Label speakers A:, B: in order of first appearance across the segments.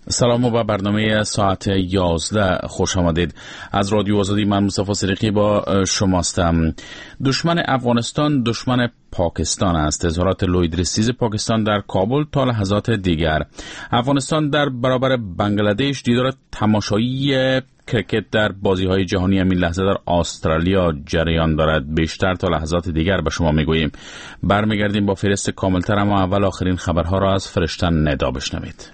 A: سلام و به برنامه ساعت 11 خوش آمدید. از رادیو آزادی من مصطفی صدیقی با شماستم. دشمن افغانستان دشمن پاکستان است. اظهارات لوید رسیز پاکستان در کابل تا لحظات دیگر. افغانستان در برابر بنگلادش دیدار تماشایی کرکت در بازی‌های جهانی همین لحظه در استرالیا جریان دارد. بیشتر تا لحظات دیگر به شما میگوییم. برمیگردیم با فهرست کاملتر، اما اول آخرین خبرها را از فرشتن ندا بشنوید.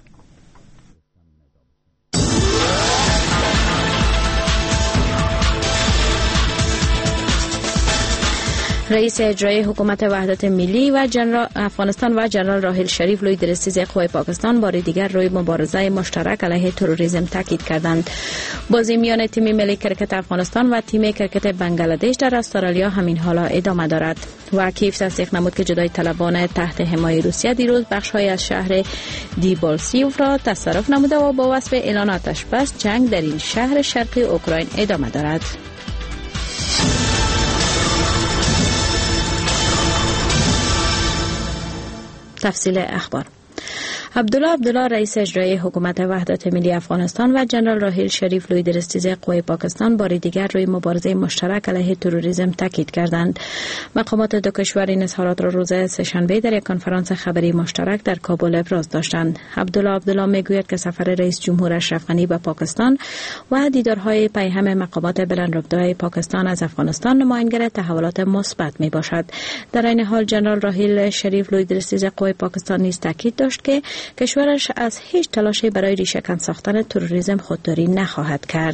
B: رئیس اجرایی حکومت وحدت ملی و جنرال افغانستان و جنرال راحیل شریف لوید رسیز قوای پاکستان بار دیگر روی مبارزه مشترک علیه تروریسم تاکید کردند. بازی میان تیم ملی کرکت افغانستان و تیم کرکت بنگلادش در استرالیا همین حالا ادامه دارد. و کیف تصدیق نمود که جدای طلبان تحت حمایت روسیه دیروز بخش‌های از شهر دیبالسیف را تصرف نموده و با وصف اعلان آتش بس جنگ در این شهر شرقی اوکراین ادامه دارد. تفصیل اخبار. عبدالله رئیس اجرایی حکومت وحدت ملی افغانستان و جنرال راحیل شریف لوید رسیز قوای پاکستان بار دیگر روی مبارزه مشترک علیه تروریسم تاکید کردند. مقامات دو کشور این اظهارات را روز سه‌شنبه در یک کنفرانس خبری مشترک در کابل ابراز داشتند. عبدالله میگوید که سفر رئیس جمهور اشرف غنی به پاکستان و دیدارهای پیهم مقامات بلندرتبه پاکستان از افغانستان نمایانگر تحولات مثبت می باشد. در این حال جنرال راحیل شریف لوید رسیز قوای پاکستان نیز تاکید داشت که کشورش از هیچ تلاشی برای ریشه‌کن ساختن تروریسم خودداری نخواهد کرد.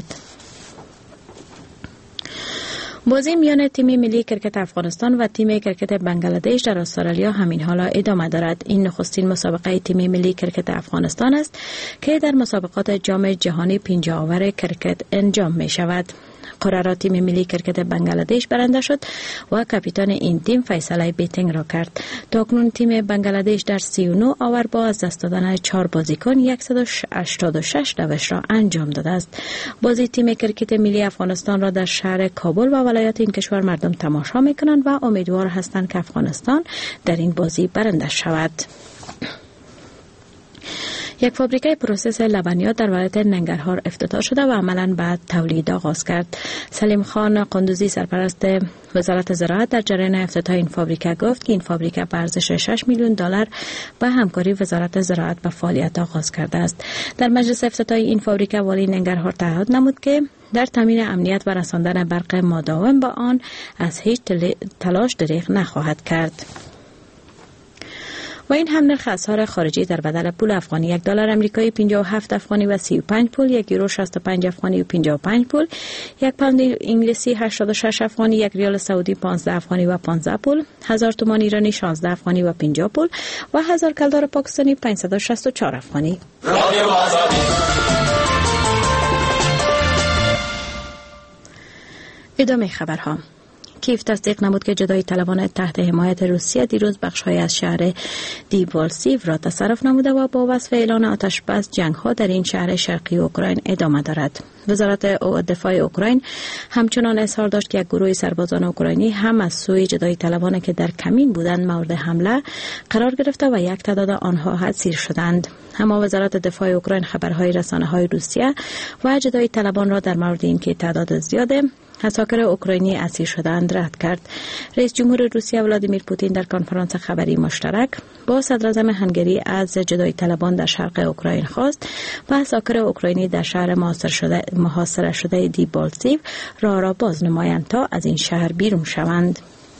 B: بازی میان تیم ملی کرکت افغانستان و تیم کرکت بنگلادش در استرالیا همین حالا ادامه دارد. این نخستین مسابقه تیم ملی کرکت افغانستان است که در مسابقات جام جهانی پنجاه آور کرکت انجام می شود. قرارات تیم ملی کرکت بنگلادش برنده شد و کاپیتان این تیم فیصله بیتینگ را کرد. تاکنون تیم بنگلادش در 39 آور با از دست دادن 4 بازیکن 186 روش را انجام داده است. بازی تیم کرکت ملی افغانستان را در شهر کابل و ولایات این کشور مردم تماشا می‌کنند و امیدوار هستند که افغانستان در این بازی برنده شود. یک فابریکه پروسس لبنیات در ولایت ننگرهار افتتاح شده و عملاً بعد تولید آغاز کرد. سلیم خان قندوزی سرپرست وزارت زراعت در جریان افتتاح این فابریکه گفت که این فابریکه به ارزش 6 میلیون دلار با همکاری وزارت زراعت به فعالیت آغاز کرده است. در مجلس افتتاحی این فابریکه والی ننگرهار تعهد نمود که در تامین امنیت و رساندن برق مداوم با آن از هیچ تلاش دریغ نخواهد کرد. و این هم نرخ اسعار خارجی در بدل پول افغانی: $1 آمریکایی 57 افغانی و 35 پول، 1 یورو 65 افغانی و 55 پول، 1 پوند انگلیسی 86 افغانی، 1 ریال سعودی 15 افغانی و 15 پول، 1000 تومان ایرانی 16 افغانی و 50 پول و 1000 کلدار پاکستانی 564 افغانی. ادامه خبرها. کیف تصدیق نمود که جدای طلبان تحت حمایت روسیه دیروز بخش‌های از شهر دیبالسیف را تصرف نموده و با وصف اعلان آتش بس جنگ‌ها در این شهر شرقی اوکراین ادامه دارد. وزارت دفاع اوکراین همچنان اظهار داشت که یک گروه سربازان اوکراینی هم از سوی جدای طلبان که در کمین بودند مورد حمله قرار گرفته و یک تعداد آنها اسیر شدند. اما وزارت دفاع اوکراین خبرهای رسانه‌های روسیه و جدای طلبان را در مورد اینکه تعداد زیاد هساکر اوکراینی اسیر شدند رد کرد. رئیس جمهور روسیه ولادیمیر پوتین در کنفرانس خبری مشترک با صدراعظم هنگری از جدای طلبان در شرق اوکراین خواست و هساکر اوکراینی در شهر محاصره شده دیبالسیف را باز نمایند تا از این شهر بیرون شوند.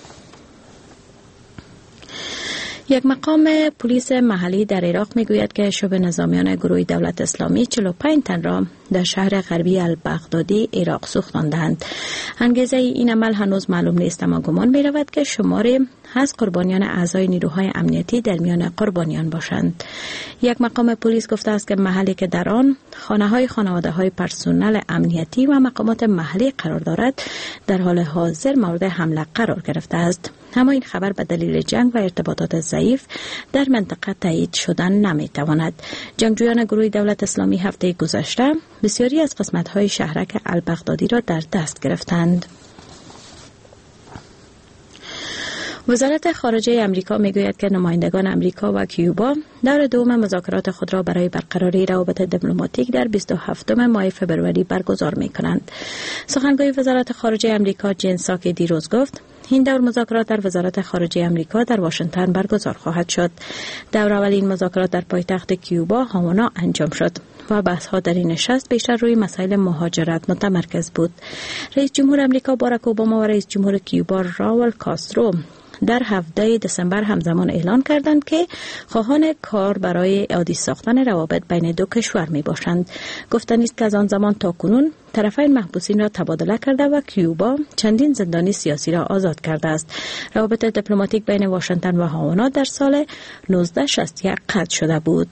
B: یک مقام پلیس محلی در عراق میگوید که شبه نظامیان گروه دولت اسلامی 45 تن را در شهر غربی البغدادی عراق سوختاندند. انگیزه این عمل هنوز معلوم نیست، اما گمان می رود که شماری از قربانیان اعضای نیروهای امنیتی در میان قربانیان باشند. یک مقام پلیس گفته است که محلی که در آن خانه‌های خانواده‌های پرسنل امنیتی و مقامات محلی قرار دارد در حال حاضر مورد حمله قرار گرفته است. اما این خبر به دلیل جنگ و ارتباطات ضعیف در منطقه تایید شدن نمیتواند. جنگجویان گروه دولت اسلامی هفته گذشته بسیاری از قسمت‌های شهرک البغدادی را در دست گرفتند. وزارت خارجه امریکا میگوید که نمایندگان امریکا و کیوبا دور دوم مذاکرات خود را برای برقراری روابط دیپلماتیک در 27 ماه فوریه برگزار می‌کنند. سخنگوی وزارت خارجه امریکا جین ساکی دیروز گفت این دور مذاکرات در وزارت خارجه امریکا در واشنگتن برگزار خواهد شد. دور اول این مذاکرات در پایتخت کیوبا هاوانا انجام شد و بحث‌ها در این نشست بیشتر روی مسائل مهاجرت متمرکز بود. رئیس جمهور امریکا باراک اوباما و رئیس جمهور کیوبا راول کاسترو در 17 دسامبر همزمان اعلان کردند که خواهان کار برای عادی ساختن روابط بین دو کشور می باشند. گفتنی است که از آن زمان تا کنون طرفین محبوسین را تبادله کرده و کیوبا چندین زندانی سیاسی را آزاد کرده است. روابط دیپلماتیک بین واشنگتن و هاوانا در سال 1961 قطع شده بود.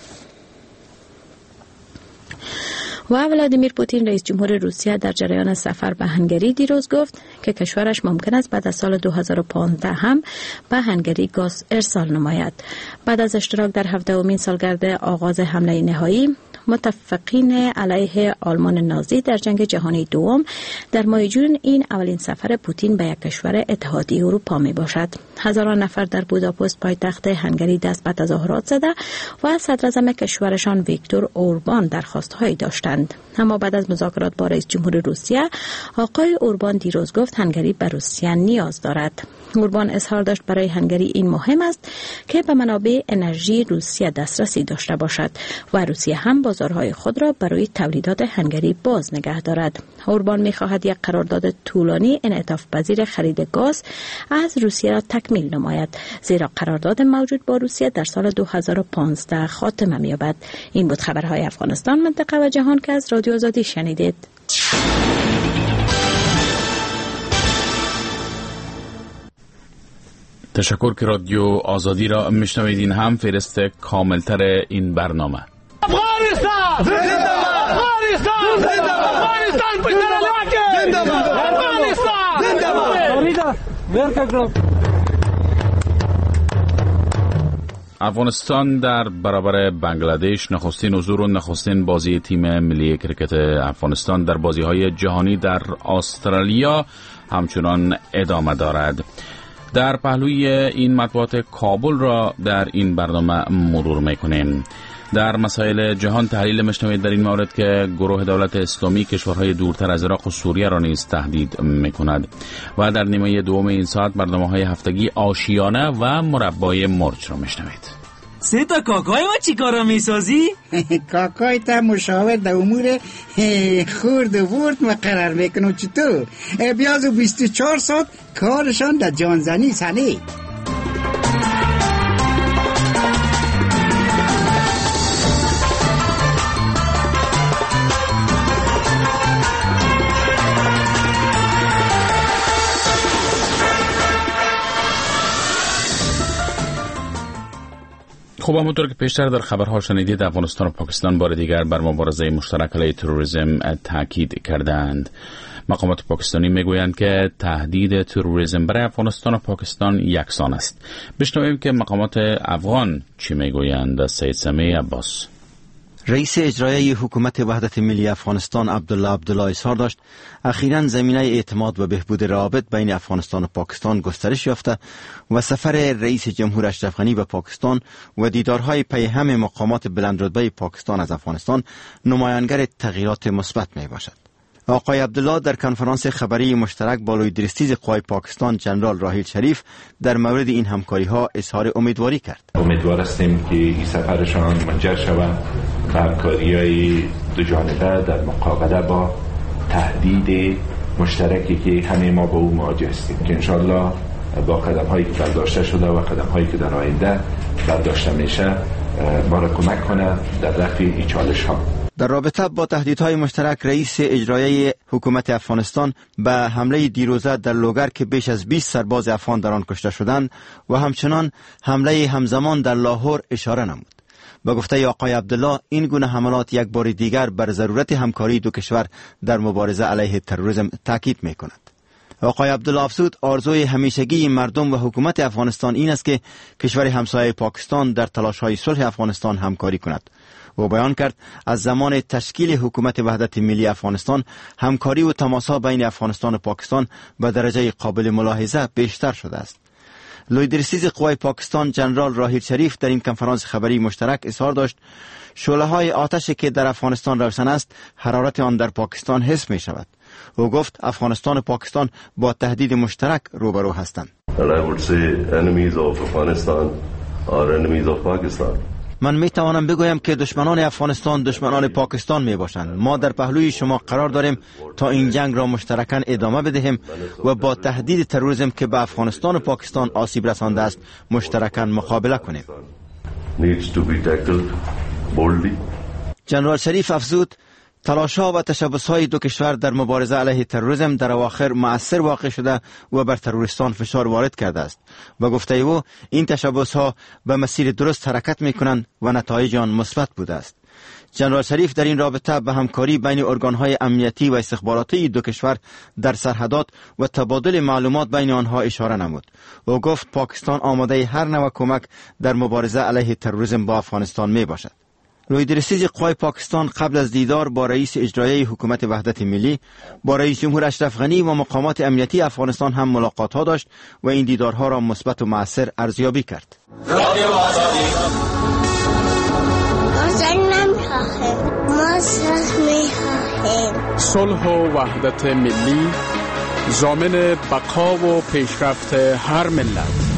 B: و ولادیمیر پوتین رئیس جمهور روسیه در جریان سفر به هنگری دیروز گفت که کشورش ممکن است بعد از سال 2015 هم به هنگری گاز ارسال نماید. بعد از اشتراک در 70مین سالگرد آغاز حمله نهایی متفقین علیه آلمان نازی در جنگ جهانی دوم در ماه جون این اولین سفر پوتین به یک کشور اتحادیه اروپا می باشد. هزاران نفر در بوداپست پایتخت هنگری دست به تظاهرات زده و صدراعظم کشورشان ویکتور اوربان درخواست‌هایی داشتند. اما بعد از مذاکرات با رئیس جمهور روسیه آقای اوربان دیروز گفت هنگری به روسیه نیاز دارد. اوربان اظهار داشت برای هنگری این مهم است که به منابع انرژی روسیه دسترسی داشته باشد و روسیه هم بازارهای خود را برای تولیدات هنگری باز نگه دارد. اوربان می‌خواهد یک قرارداد طولانی انعطاف پذیر خرید گاز از روسیه را تکمیل نماید، زیرا قرارداد موجود با روسیه در سال 2015 خاتمه می‌یابد. این بود خبرهای افغانستان، منطقه و جهان که از رادیو آزادی شنیدید.
A: تشکر که رادیو آزادی را میشنوید. این هم فهرست کاملتر این برنامه.
C: افغانستان زنده‌باد! افغانستان زنده‌باد! افغانستان پشت زنده‌باد! افغانستان زنده‌باد!
A: افغانستان در برابر بنگلادش نخستین حضور و نخستین بازی تیم ملی کرکت افغانستان در بازی‌های جهانی در استرالیا همچنان ادامه دارد. در پهلوی این مطبوعات کابل را در این برنامه مرور میکنیم. در مسائل جهان تحلیل میشنوید در این مورد که گروه دولت اسلامی کشورهای دورتر از عراق و سوریه را نیز تهدید میکند و در نیمه دوم این ساعت برنامه‌های هفتگی آشیانه و مربای مرچ را میشنوید.
D: سه تا کاکای ما چی کارا میسازی؟
E: کاکای تا مشاور در امور خورد و ورد مقرر میکنم. چطور؟ بیاز و 24 ساعت کارشان در جانزنی سنه.
A: خب همونطور که پیشتر در خبرها شنیدید، افغانستان و پاکستان بار دیگر بر مبارزه مشترک علیه تروریسم تاکید کردند. مقامات پاکستانی میگویند که تهدید تروریسم برای افغانستان و پاکستان یکسان است. بشنویم که مقامات افغان چی میگویند. از سید سمیع عباس.
F: رئیس اجرایی حکومت وحدت ملی افغانستان عبدالله اظهار داشت اخیراً زمینه اعتماد و بهبود روابط بین افغانستان و پاکستان گسترش یافته و سفر رئیس جمهور اشرف غنی به پاکستان و دیدارهای پی هم مقامات بلندرتبه پاکستان از افغانستان نمایانگر تغییرات مثبت می باشد. آقای عبدالله در کنفرانس خبری مشترک با لویدرستیز قوای پاکستان جنرال راحیل شریف در مورد این همکاری‌ها اظهار امیدواری کرد.
G: امیدوار هستیم که این سفرشان منجر شود به همکاری‌های دو جانبه در مقابله با تهدید مشترکی که همه ما با او مواجه هستیم که انشالله با قدم‌هایی که برداشته شده و قدم‌هایی که در آینده برداشته میشه ما را کمک کنه در رفع این چالش‌ها.
F: در رابطه با تهدیدهای مشترک رئیس اجرایی حکومت افغانستان به حمله دیروزه در لوگر که بیش از 20 سرباز افغان در آن کشته شدند و همچنان حمله همزمان در لاهور اشاره نمود. با گفته آقای عبدالله این گونه حملات یک بار دیگر بر ضرورت همکاری دو کشور در مبارزه علیه تروریسم تاکید می‌کند. آقای عبدالله افزود آرزوی همیشگی مردم و حکومت افغانستان این است که کشور همسایه پاکستان در تلاش‌های صلح افغانستان همکاری کند. و بیان کرد از زمان تشکیل حکومت وحدت ملی افغانستان همکاری و تماس‌ها بین افغانستان و پاکستان به درجه قابل ملاحظه بیشتر شده است. لویدرسیز قوای پاکستان جنرال راحیل شریف در این کنفرانس خبری مشترک اظهار داشت شعله‌های آتشی که در افغانستان روشن است حرارت آن در پاکستان حس می شود. او گفت افغانستان و پاکستان با تهدید مشترک روبرو هستند. من می توانم بگویم که دشمنان افغانستان دشمنان پاکستان می باشند. ما در پهلوی شما قرار داریم تا این جنگ را مشترکاً ادامه بدهیم و با تهدید تروریسم که به افغانستان و پاکستان آسیب رسانده است مشترکاً مقابله کنیم. جنرال شریف افزود تلاش‌ها و تشبث‌های دو کشور در مبارزه علیه تروریسم در اواخر مؤثر واقع شده و بر تروریستان فشار وارد کرده است و گفته او این تشبث‌ها به مسیر درست حرکت می‌کنند و نتایج آن مثبت بوده است. جنرال شریف در این رابطه به همکاری بین ارگان‌های امنیتی و استخباراتی دو کشور در سرحدات و تبادل معلومات بین آنها اشاره نمود. او گفت پاکستان آماده هر نوع کمک در مبارزه علیه تروریسم با افغانستان میباشد. لویدرسیز قوای پاکستان قبل از دیدار با رئیس اجرایی حکومت وحدت ملی با رئیس جمهور اشرف غنی و مقامات امنیتی افغانستان هم ملاقات‌ها داشت و این دیدارها را مثبت و مؤثر ارزیابی کرد.
H: صلح و وحدت ملی ضامن بقا و پیشرفت هر ملت.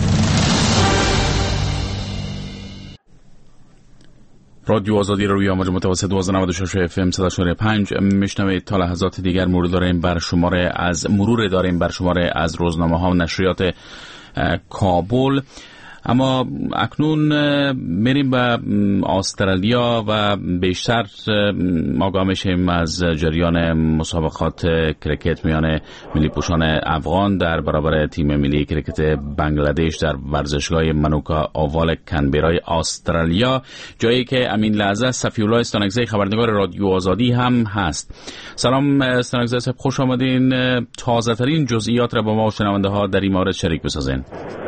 A: رادیو آزادی رو روی امواج متوسط 1296 اف ام 104.5 میشنوید. تا لحظات دیگر مرور داریم بر شماره از روزنامه‌ها و نشریات کابل. اما اکنون میریم به استرالیا و بیشتر آگاه میشیم از جریان مسابقات کرکت میان ملی پوشان افغان در برابر تیم ملی کرکت بنگلادش در ورزشگاه منوکا آوال کانبرای استرالیا، جایی که امین لحظه صفی‌الله استانکزی خبرنگار رادیو آزادی هم هست. سلام استانکزی صاحب، خوش آمدین. تازه ترین جزئیات را با ما و شنونده ها در این مورد شریک بسازین.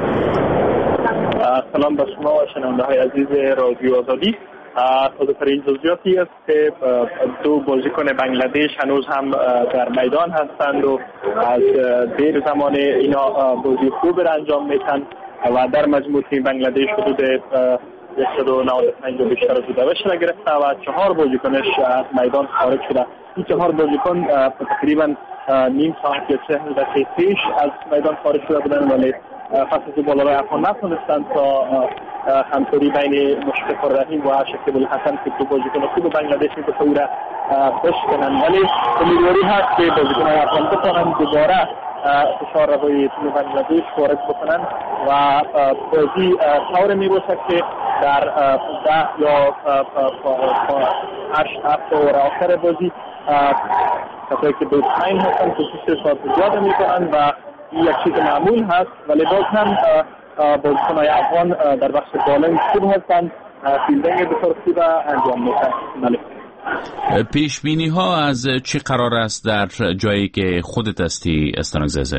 I: سلام به شما و شنونده های عزیز رادیو آزادی. تازه ترین جزئیاتی است که دو بازیکن بنگلادش هنوز هم در میدان هستند و از دیر زمان اینا بازی خوب را انجام میتن و در مجموع تیم بنگلادش حدود 195 و بیشتر از دوش را گرفته و 4 بازیکنش از میدان خارج شده. این 4 بازیکن تقریبا نیم ساعت یا 40 دقیقه پیش از میدان خارج شده بودند، ولی فصل بالای افغان نتونستند تا همکاری بین مشفق الرحیم و شکیب الحسن که دو بازیکن خوب بنگلادش می‌باشند او را بشکنند، ولی امیدواری هست که بازیکنان افغان بتوانند دوباره فشار را روی تیم بنگلادش وارد بکنند و بازی طور میباشد که در 10 یا 8 اوور آخر بازی کسایی که بیتمین هستند کوشش را زیاد میکنند و این یک چیز معمول هست، ولی باز هم بازیکن‌های افغان در بخش بالینگ خوب هستند، فیلدینگ بسیار خوب انجام میدن.
A: پیش بینی ها از چی قرار است در جایی که خودت هستی استانکزی؟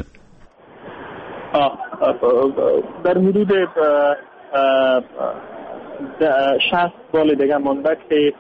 I: در حدود 60 بال دیگه مانده که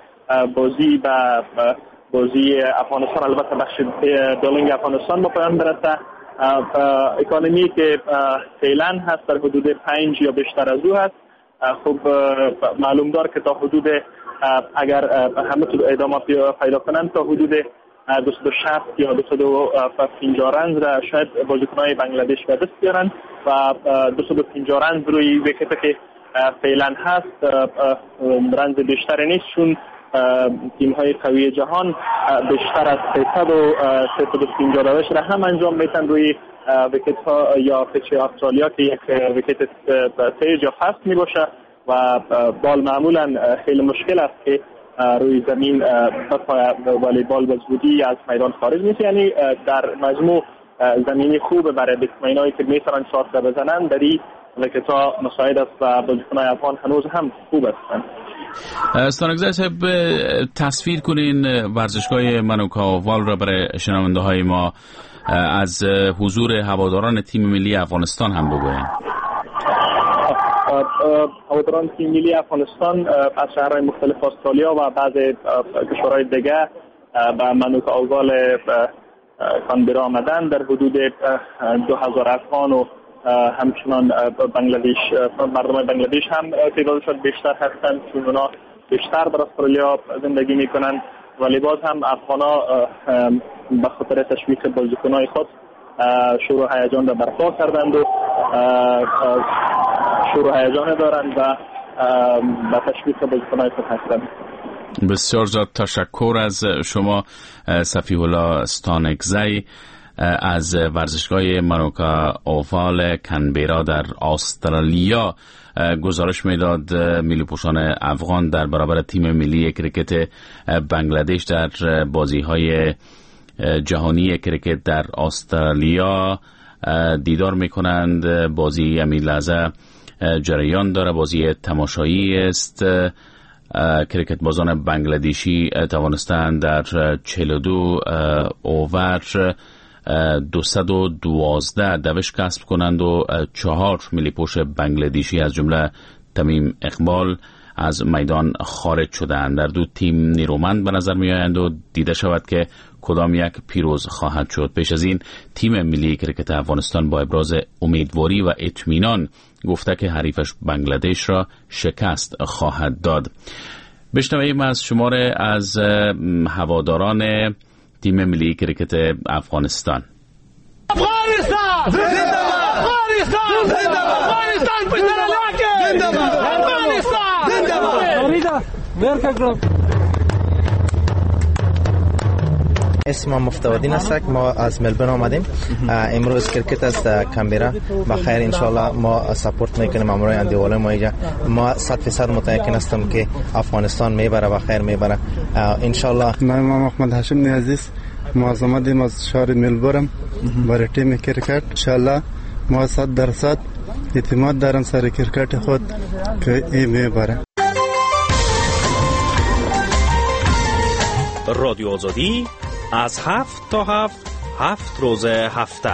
I: بازی افغانستان البته بخش بالینگ افغانستان به پایان برسه. اکانومی که فعلا هست در حدود 5 یا بیشتر از او هست. خب معلوم دار که تا حدود اگر همه تو ادامه پیدا کنند تا حدود 260 یا 250 رنز را شاید بازیکن‌های بنگلادش به دست بیارند و 250 رنز روی ویکت که فعلا هست رنز بیشتر نیست، چون تیم‌های قوی جهان بیشتر از 350 روش را هم انجام میتن روی ویکت ها یا پیچ استرالیا که یک ویکت تیز یا فست می باشه و بال معمولا خیلی مشکل است که روی زمین بپاید، ولی بال به زودی از میدان خارج میشه. یعنی در مجموع زمینی خوب برای بیتسمن‌هایی که میتونن شات را بزنن در این ویکت ها مساعد است و بازیکن‌های افغان هنوز هم خوب هستند.
A: استانکزی صاحب، تصویر کنین ورزشگاه منوکا آوال را برای شنونده های ما، از حضور هواداران تیم ملی افغانستان هم بگوین.
I: هواداران تیم ملی افغانستان از شهرهای مختلف استرالیا و بعض کشورهای دیگه به منوکا آوال کانبرا آمدن. در حدود 2000 افغان و همچنان بنگلادش، مردم بنگلادش هم تعدادشون بیشتر هستند چون اونا بیشتر در استرالیا زندگی میکنند، ولی باز هم افغانا به خاطر تشویق بازیکنای خود شروع هیجان را برپا کردند و شروع هیجان دارند و به تشویق بازیکنای خود هستند.
A: بسیار زیاد تشکر از شما صفیح الله ستانکزی از ورزشگاه مانوکا اووال کانبرا در استرالیا. گزارش میداد ملی پوشان افغان در برابر تیم ملی کرکت بنگلادش در بازی‌های جهانی کرکت در استرالیا دیدار میکنند. بازی همین لحظه جریان داره، بازی تماشایی است. کرکت بازان بنگلادشی توانستند در 42 اوور 212 دوش کسب کنند و 4 ملی پوش بنگلادشی از جمله تمیم اقبال از میدان خارج شدند. در دو تیم نیرومند به نظر می آیند و دیده شود که کدام یک پیروز خواهد شد. پیش از این تیم ملی کرکت افغانستان با ابراز امیدواری و اطمینان گفته که حریفش بنگلادش را شکست خواهد داد. بشنویم از شماره از هواداران تیم ملی کرکت افغانستان.
C: افغانستان زنده‌باد! افغانستان زنده‌باد! افغانستان پشت راکه! زنده‌باد! افغانستان زنده‌باد!
J: اسمم مفتودین است. ما از ملبورن آمدیم. امروز کرکت است کانبرا بخیر. انشالله ما سپورت میکنیم امروز اندیوال ما اینجا. ما 100% متأکد هستم که افغانستان میبره و خیر میبره انشالله.
K: من محمد هاشم نیازی است. ما از آمدیم از شهر ملبورن برای تیم کرکت. انشالله ما 100% اعتماد دارم سر کرکت خود که این میبره.
L: رادیو آزادی از 7 تا 7 روز هفته.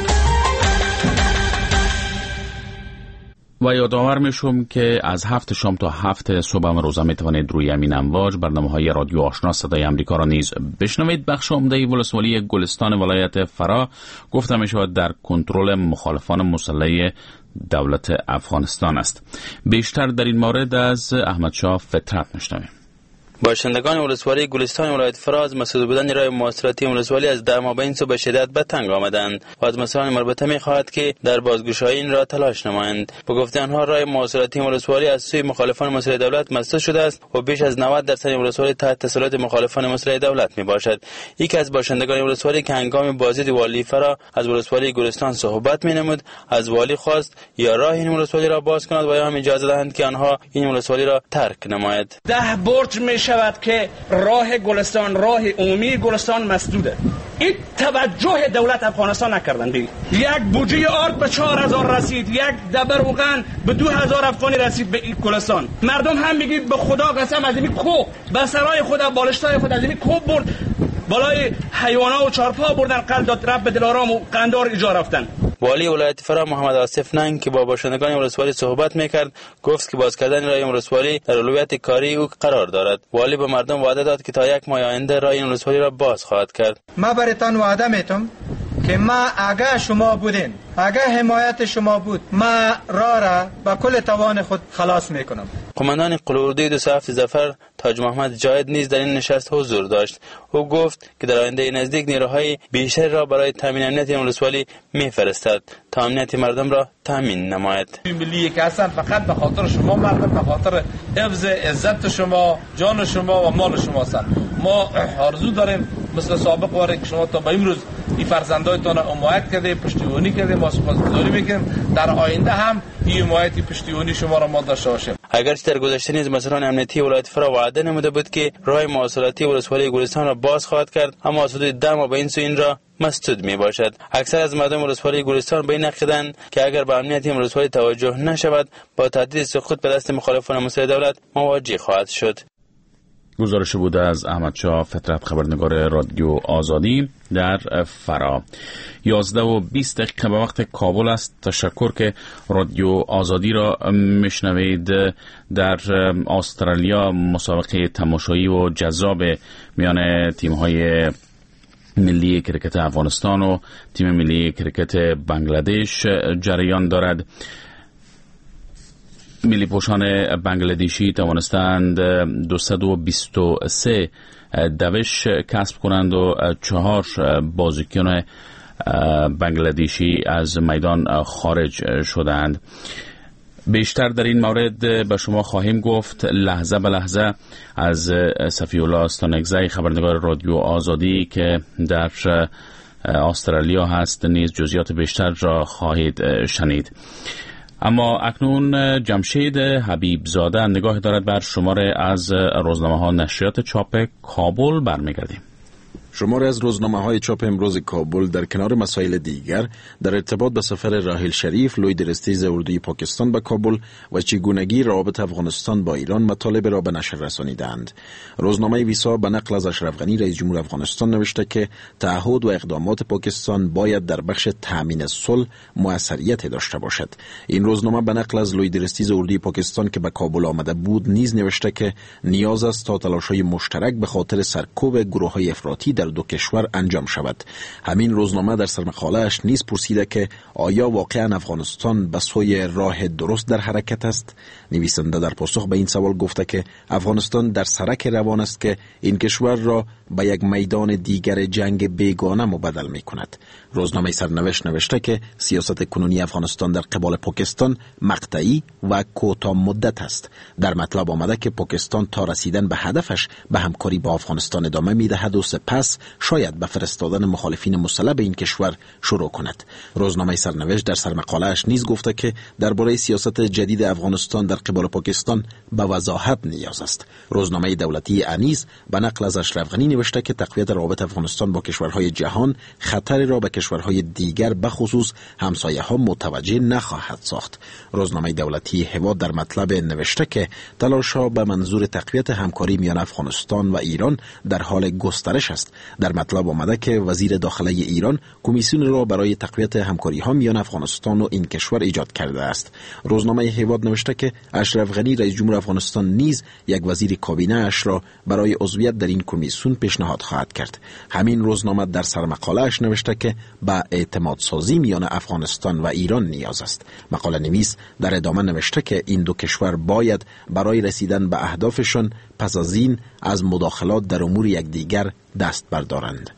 A: و یادآور میشم که از 7 شام تا 7 صبح روزه میتوانید روی همین امواج برنامه‌های رادیو آشنا صدای امریکا را نیز بشنوید. بخش عمده ولسوالی گلستان ولایت فرا گفته میشود در کنترل مخالفان مسلح دولت افغانستان است. بیشتر در این مورد از احمدشاه فطرت میشنویم.
M: باشندگان ولسوالی گلستان ولایت فرا از مسدود بودن راه مواصلاتی ولسوالی از در مابین صبح به شدت به تنگ آمدند و از مسئولان مربوطه می‌خواهد که در بازگشایی این را تلاش نمایند. به گفته آنها راه مواصلاتی ولسوالی از سوی مخالفان مسلح دولت مسدود شده است و بیش از 90% ولسوالی تحت تسلط مخالفان مسلح دولت میباشد. یکی از باشندگان ولسوالی که هنگام بازدید والی فرا از ولسوالی گلستان صحبت می‌نمود از والی خواست یا راه این ولسوالی را باز کند و یا هم اجازه دهند که آنها این ولسوالی را ترک نماید.
N: 10 برج شود که راه گلستان، راه عمومی گلستان مسدوده. این توجه دولت افغانستان نکردن. یک بوجه آرد به 4000 رسید، یک دبر روغن به 2000 افغانی رسید به این گلستان. مردم هم میگید به خدا قسم از این کوه به سرای خود بالشتای خود از این کوه برد بالای حیوانا و چارپا بردن قلب داد رب دلارام و قندار اجاره رفتن.
M: والی ولایت فرا محمد آصف ننگ که با باشندگان ولسوالی صحبت میکرد گفت که باز کردن راه ولسوالی در اولویت کاری او قرار دارد. والی به مردم وعده داد که تا 1 ماه آینده راه ولسوالی را باز خواهد کرد.
O: ما براتون وعده میتم که ما اگه شما بودین، اگه حمایت شما بود، ما را با کل توان خود خلاص میکنم.
M: قماندان قلوردی 27 ظفر تاج محمد جاید نیز در این نشست حضور داشت. او گفت که در آینده نزدیک نیروهای بیشتری را برای تامین امنیت ولسوالی میفرستد تا امنیت مردم را تامین نماید.
P: ملی که اصلا فقط به خاطر شما مردم، به خاطر حفظ عزت شما، جان شما و مال شما است. ما آرزو داریم مثل سابق واره که شما تا به امروز این فرزندایتان را حمایت کرده، پشتیبانی کرده، ما سپاسگزاری میکنیم. در آینده هم این حمایت پشتیبانی شما را ما داشته باشیم.
M: اگرچه در گذشته نیز مسئولان امنیتی ولایت فرا وعده نموده بود که راه مواصلاتی ولسوالی گلستان را باز خواهد کرد، اما حدود 10 ماه به این سو این را مسدود می باشد. اکثر از مردم ولسوالی گلستان به این عقیده‌اند که اگر به امنیت ولسوالی توجه نشود با تهدید سقوط به دست مخالفان مسلح دولت مواجه خواهد شد.
A: گزارش بوده از احمدشاه فطرت خبرنگار رادیو آزادی در فرا. 11:20 به وقت کابل است. تشکر که رادیو آزادی را میشنوید. در استرالیا مسابقه تماشایی و جذاب میان تیم‌های ملی کرکت افغانستان و تیم ملی کرکت بنگلادش جریان دارد. ملی پوشان بنگلادشی توانستند 223 دوش کسب کنند و 4 بازیکن بنگلادشی از میدان خارج شدند. بیشتر در این مورد به شما خواهیم گفت لحظه به لحظه از صفی الله استانکزی خبرنگار رادیو آزادی که در استرالیا هست نیز جزئیات بیشتر را خواهید شنید. اما اکنون جمشید حبیب زاده نگاه دارد بر شماره از روزنامه ها نشریات چاپ کابل. برمیگردیم.
Q: شماره از روزنامه‌های چاپ امروز کابل در کنار مسائل دیگر در ارتباط به سفر راحیل شریف لوی درستیز اردوی پاکستان به کابل و چگونگی روابط افغانستان با ایران مطالب را به نشر رسانیدند. روزنامه ویسا به نقل از اشرف غنی رئیس جمهور افغانستان نوشته که تعهد و اقدامات پاکستان باید در بخش تامین صلح موثریت داشته باشد. این روزنامه به نقل از لوی درستیز اردوی پاکستان که به کابل آمده بود نیز نوشته که نیاز است تا تلاش‌های مشترک به خاطر سرکوب گروه‌های افراطی در دو کشور انجام شود. همین روزنامه در سرمقاله‌اش نیز پرسیده که آیا واقعا افغانستان به سوی راه درست در حرکت است؟ نویسنده در پاسخ به این سوال گفته که افغانستان در سرک روان است که این کشور را به یک میدان دیگر جنگ بیگانه مبدل می کند. روزنامه سرنوشت نوشته که سیاست کنونی افغانستان در قبال پاکستان مقطعی و کوتاه مدت است. در مطلب آمده که پاکستان تا رسیدن به هدفش به همکاری با افغانستان ادامه می دهد و سپس شاید به فرستادن مخالفین مسلح به این کشور شروع کند. روزنامه سرنوشت در سرمقاله‌اش نیز گفته که درباره سیاست جدید افغانستان در قبال پاکستان به وضاحت نیاز است. روزنامه دولتی انیس به نقل از اشرف غنی نوشته که تقویت روابط افغانستان با کشورهای جهان خطری را به کشورهای دیگر به خصوص همسایه‌ها متوجه نخواهد ساخت. روزنامه دولتی هواد در مطلب نوشته که تلاش‌ها به منظور تقویت همکاری میان افغانستان و ایران در حال گسترش است. در مطلب آمده که وزیر داخله ایران کمیسیون را برای تقویت همکاری‌ها میان افغانستان و این کشور ایجاد کرده است. روزنامه هواد نوشته که اشرف غنی رئیس جمهور افغانستان نیز یک وزیر کابینه اش را برای عضویت در این کمیسیون پیشنهاد خواهد کرد. همین روزنامه در سرمقاله اش نوشته که به اعتماد سازی میان افغانستان و ایران نیاز است. مقاله نویس در ادامه نوشته که این دو کشور باید برای رسیدن به اهدافشان پس از این از مداخلات در امور یکدیگر دست بردارند.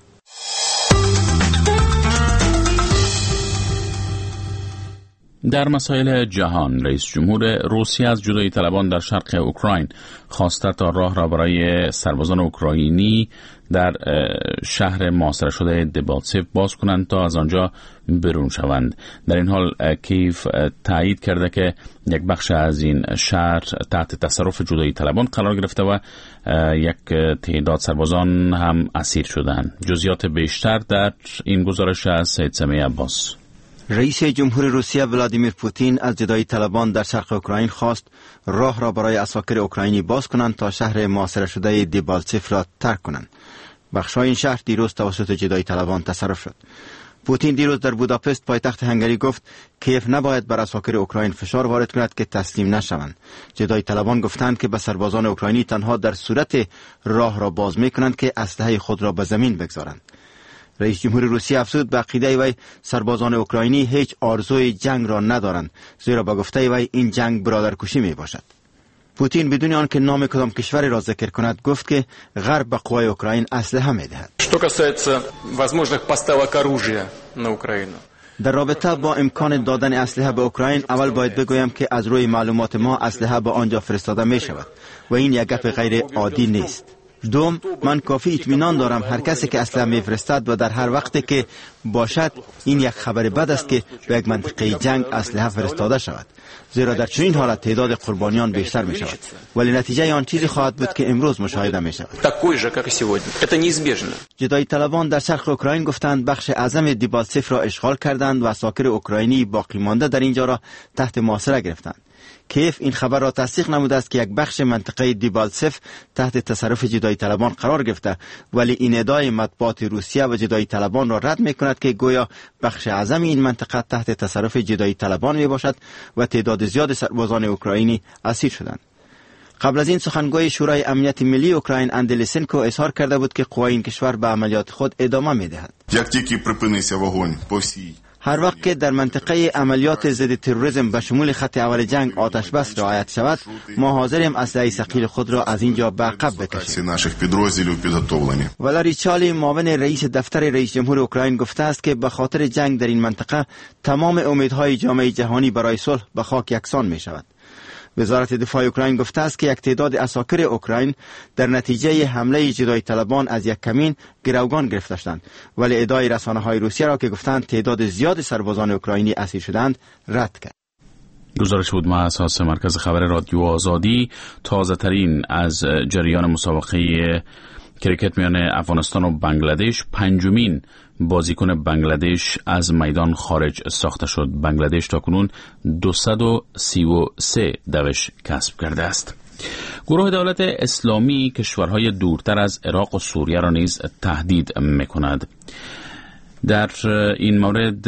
A: در مسائل جهان رئیس جمهور روسیه از جدایی طلبان در شرق اوکراین خواسته تا راه را برای سربازان اوکراینی در شهر محاصره شده دبالتسیو باز کنند تا از آنجا برون شوند. در این حال کیف تایید کرده که یک بخش از این شهر تحت تصرف جدایی طلبان قرار گرفته و یک تعداد سربازان هم اسیر شدند. جزئیات بیشتر در این گزارش از سید سمیع عباس.
F: رئیس جمهور روسیه ولادیمیر پوتین از جدایی طلبان در شرق اوکراین خواست راه را برای عساکر اوکراینی باز کنند تا شهر محاصره شده دبالتسیو را ترک کنند. بخش‌های این شهر دیروز توسط جدایی طلبان تصرف شد. پوتین دیروز در بوداپست پایتخت هنگری گفت کیف نباید بر عساکر اوکراین فشار وارد کند که تسلیم نشوند. جدایی طلبان گفتند که به سربازان اوکراینی تنها در صورت راه را باز می‌کنند که اسلحه خود را به زمین بگذارند. رئیس جمهور روسیه افزود به عقیده وی سربازان اوکراینی هیچ آرزوی جنگ را ندارند، زیرا به گفته وی این جنگ برادرکشی می باشد. پوتین بدون آنکه نام کدام کشوری را ذکر کند گفت که غرب به قوای اوکراین اسلحه می دهد. در رابطه با امکان دادن اسلحه به اوکراین اول باید بگویم که از روی معلومات ما اسلحه به آنجا فرستاده می شود و این یک گپ غیر عادی نیست. دوم، من کافی اطمینان دارم هر کسی که اسلحه میفرستد و در هر وقتی که باشد این یک خبر بد است که به یک منطقه جنگ اسلحه فرستاده شود، زیرا در چنین حالت تعداد قربانیان بیشتر می شود، ولی نتیجه آن چیزی خواهد بود که امروز مشاهده می شود. جدایی طلبان در شرق اوکراین گفتند بخش اعظم دبالتسیو را اشغال کردند و عساکر اوکراینی باقی مانده در اینجا را تحت محاصره گرفتند. کیف این خبر را تصدیق نموده است که یک بخش منطقه دبالتسیو تحت تصرف جدایی طلبان قرار گرفته، ولی این ادعای مطبوعات روسیه و جدایی طلبان را رد می کند که گویا بخش اعظم این منطقه تحت تصرف جدایی طلبان می باشد و تعداد زیاد سربازان اوکراینی اسیر شدند. قبل از این سخنگوی شورای امنیت ملی اوکراین اندری لیسنکو اظهار کرده بود که قوای این کشور به عملیات خود ادامه می‌دهد. هر وقت که در منطقه عملیات ضد تروریسم به شمول خط اول جنگ آتش بس رعایت شود، ما حاضریم اسلحه ثقیل خود را از اینجا به عقب بکشیم. والاری چالی معاون رئیس دفتر رئیس جمهور اوکراین گفته است که به خاطر جنگ در این منطقه تمام امیدهای جامعه جهانی برای صلح به خاک یکسان می شود. وزارت دفاع اوکراین گفته است که یک تعداد عساکر اوکراین در نتیجه حمله جدایی طلبان از یک کمین گروگان گرفته شدند، ولی ادعای رسانه‌های روسیه را که گفتند تعداد زیاد سربازان اوکراینی اسیر شدند رد کرد.
A: گزارش بود ما اساس مرکز خبر رادیو آزادی. تازه ترین از جریان مسابقه کریکت میان افغانستان و بنگلادش، پنجمین بازیکن بنگلادش از میدان خارج ساخته شد. بنگلادش تاکنون 233 دوش کسب کرده است. گروه دولت اسلامی کشورهای دورتر از عراق و سوریه را نیز تهدید می‌کند. در این مورد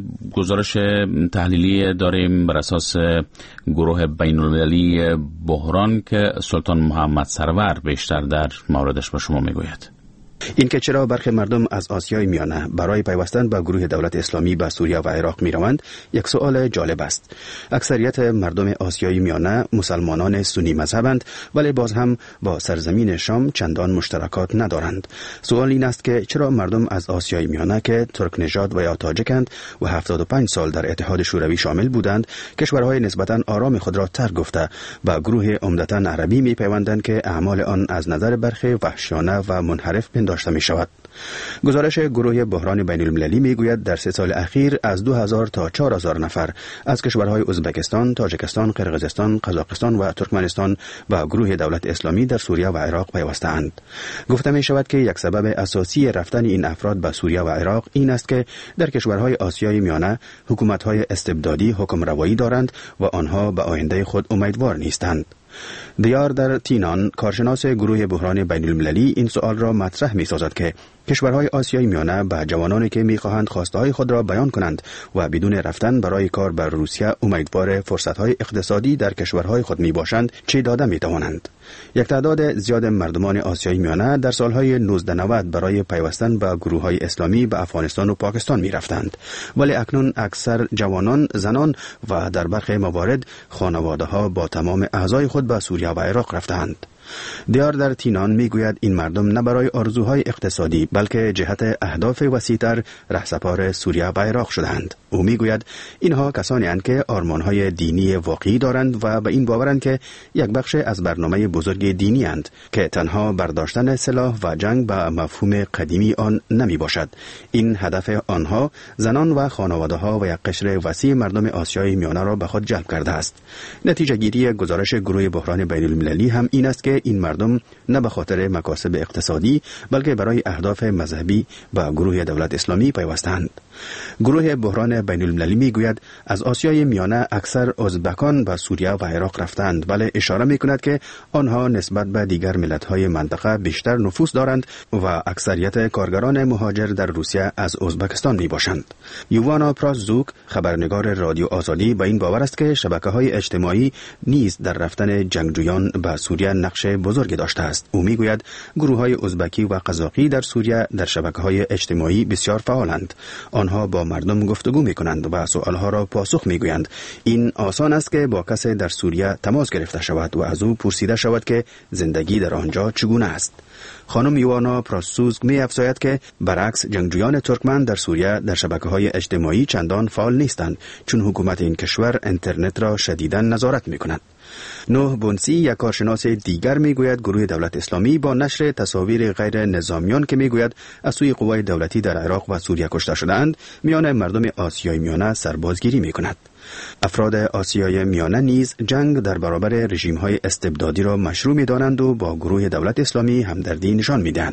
A: گزارش تحلیلی داریم بر اساس گروه بین‌المللی بحران که سلطان محمد سرور بیشتر در موردش به شما میگوید.
R: این که چرا برخی مردم از آسیای میانه برای پیوستن به گروه دولت اسلامی به سوریه و عراق میروند یک سوال جالب است. اکثریت مردم آسیای میانه مسلمانان سنی مذهبند، ولی باز هم با سرزمین شام چندان مشترکات ندارند. سوال این است که چرا مردم از آسیای میانه که ترک نژاد و یا تاجکند و 75 سال در اتحاد شوروی شامل بودند، کشورهای نسبتاً آرام خود را ترک گفته به گروه عمدتاً عربی میپیوندند که اعمال آن از نظر برخی وحشیانه و منحرف داشته می شود. گزارش گروه بحران بین المللی می گوید در 3 سال اخیر از 2000 تا 4000 نفر از کشورهای ازبکستان، تاجیکستان، قرقیزستان، قزاقستان و ترکمنستان با گروه دولت اسلامی در سوریه و عراق پیوسته‌اند. گفته می شود که یک سبب اساسی رفتن این افراد به سوریه و عراق این است که در کشورهای آسیای میانه حکومت‌های استبدادی حکمروایی دارند و آنها به آینده خود امیدوار نیستند. دیار در تینان، کارشناس گروه بحران بین المللی، این سوال را مطرح می سازد که کشورهای آسیای میانه به جوانانی که می خواهند خواستهای خود را بیان کنند و بدون رفتن برای کار بر روسیه امیدوار فرصتهای اقتصادی در کشورهای خود می باشند چه داده می توانند. یک تعداد زیاد مردمان آسیای میانه در سالهای 1990 برای پیوستن به گروههای اسلامی به افغانستان و پاکستان می رفتند، ولی اکنون اکثر جوانان، زنان و در برخی موارد خانواده ها با تمام اعضای خود به سوریه و عراق رفتند. دیار در تینان میگوید این مردم نه برای آرزوهای اقتصادی بلکه جهت اهداف وسیع‌تر رهسپار سوریه و عراق شدند. او میگوید اینها کسانی اند که آرمانهای دینی واقعی دارند و به این باورند که یک بخش از برنامه بزرگ دینی اند که تنها برداشتن سلاح و جنگ به مفهوم قدیمی آن نمی باشد. این هدف آنها زنان و خانواده ها و یک قشر وسیع مردم آسیای میانه را به خود جلب کرده است. نتیجه گیری گزارش گروه بحران بین المللی هم این است که این مردم نه به خاطر مکاسب اقتصادی بلکه برای اهداف مذهبی با گروه دولت اسلامی پیوستند. گروه بحران بین المللی میگوید از آسیای میانه اکثر ازبکان به سوریه و عراق رفتند، ولی اشاره میکند که آنها نسبت به دیگر ملت‌های منطقه بیشتر نفوذ دارند و اکثریت کارگران مهاجر در روسیه از ازبکستان میباشند. یوانا پرازوک، خبرنگار رادیو آزادی، با این باور است که شبکه‌های اجتماعی نیز در رفتن جنگجویان به سوریه نقش بزرگی داشته است. او میگوید گروه‌های ازبکی و قزاقی در سوریه در شبکه‌های اجتماعی بسیار فعالند. آنها با مردم گفتگو می‌کنند و سوالها را پاسخ می‌گویند. این آسان است که با کسی در سوریه تماس گرفته شود و از او پرسیده شود که زندگی در آنجا چگونه است. خانم یوانا پراسوزگ می‌افزاید که برعکس جنگجویان ترکمن در سوریه در شبکه‌های اجتماعی چندان فعال نیستند، چون حکومت این کشور اینترنت را شدیداً نظارت می‌کند. نوح بونسی، یک کارشناس دیگر، میگوید گروه دولت اسلامی با نشر تصاویر غیر نظامیان که میگوید از سوی قوای دولتی در عراق و سوریه کشته شده‌اند میان مردم آسیای میانه سربازگیری میکند. افراد آسیای میانه نیز جنگ در برابر رژیم‌های استبدادی را مشروع می‌دانند و با گروه دولت اسلامی همدردی نشان می‌دهند.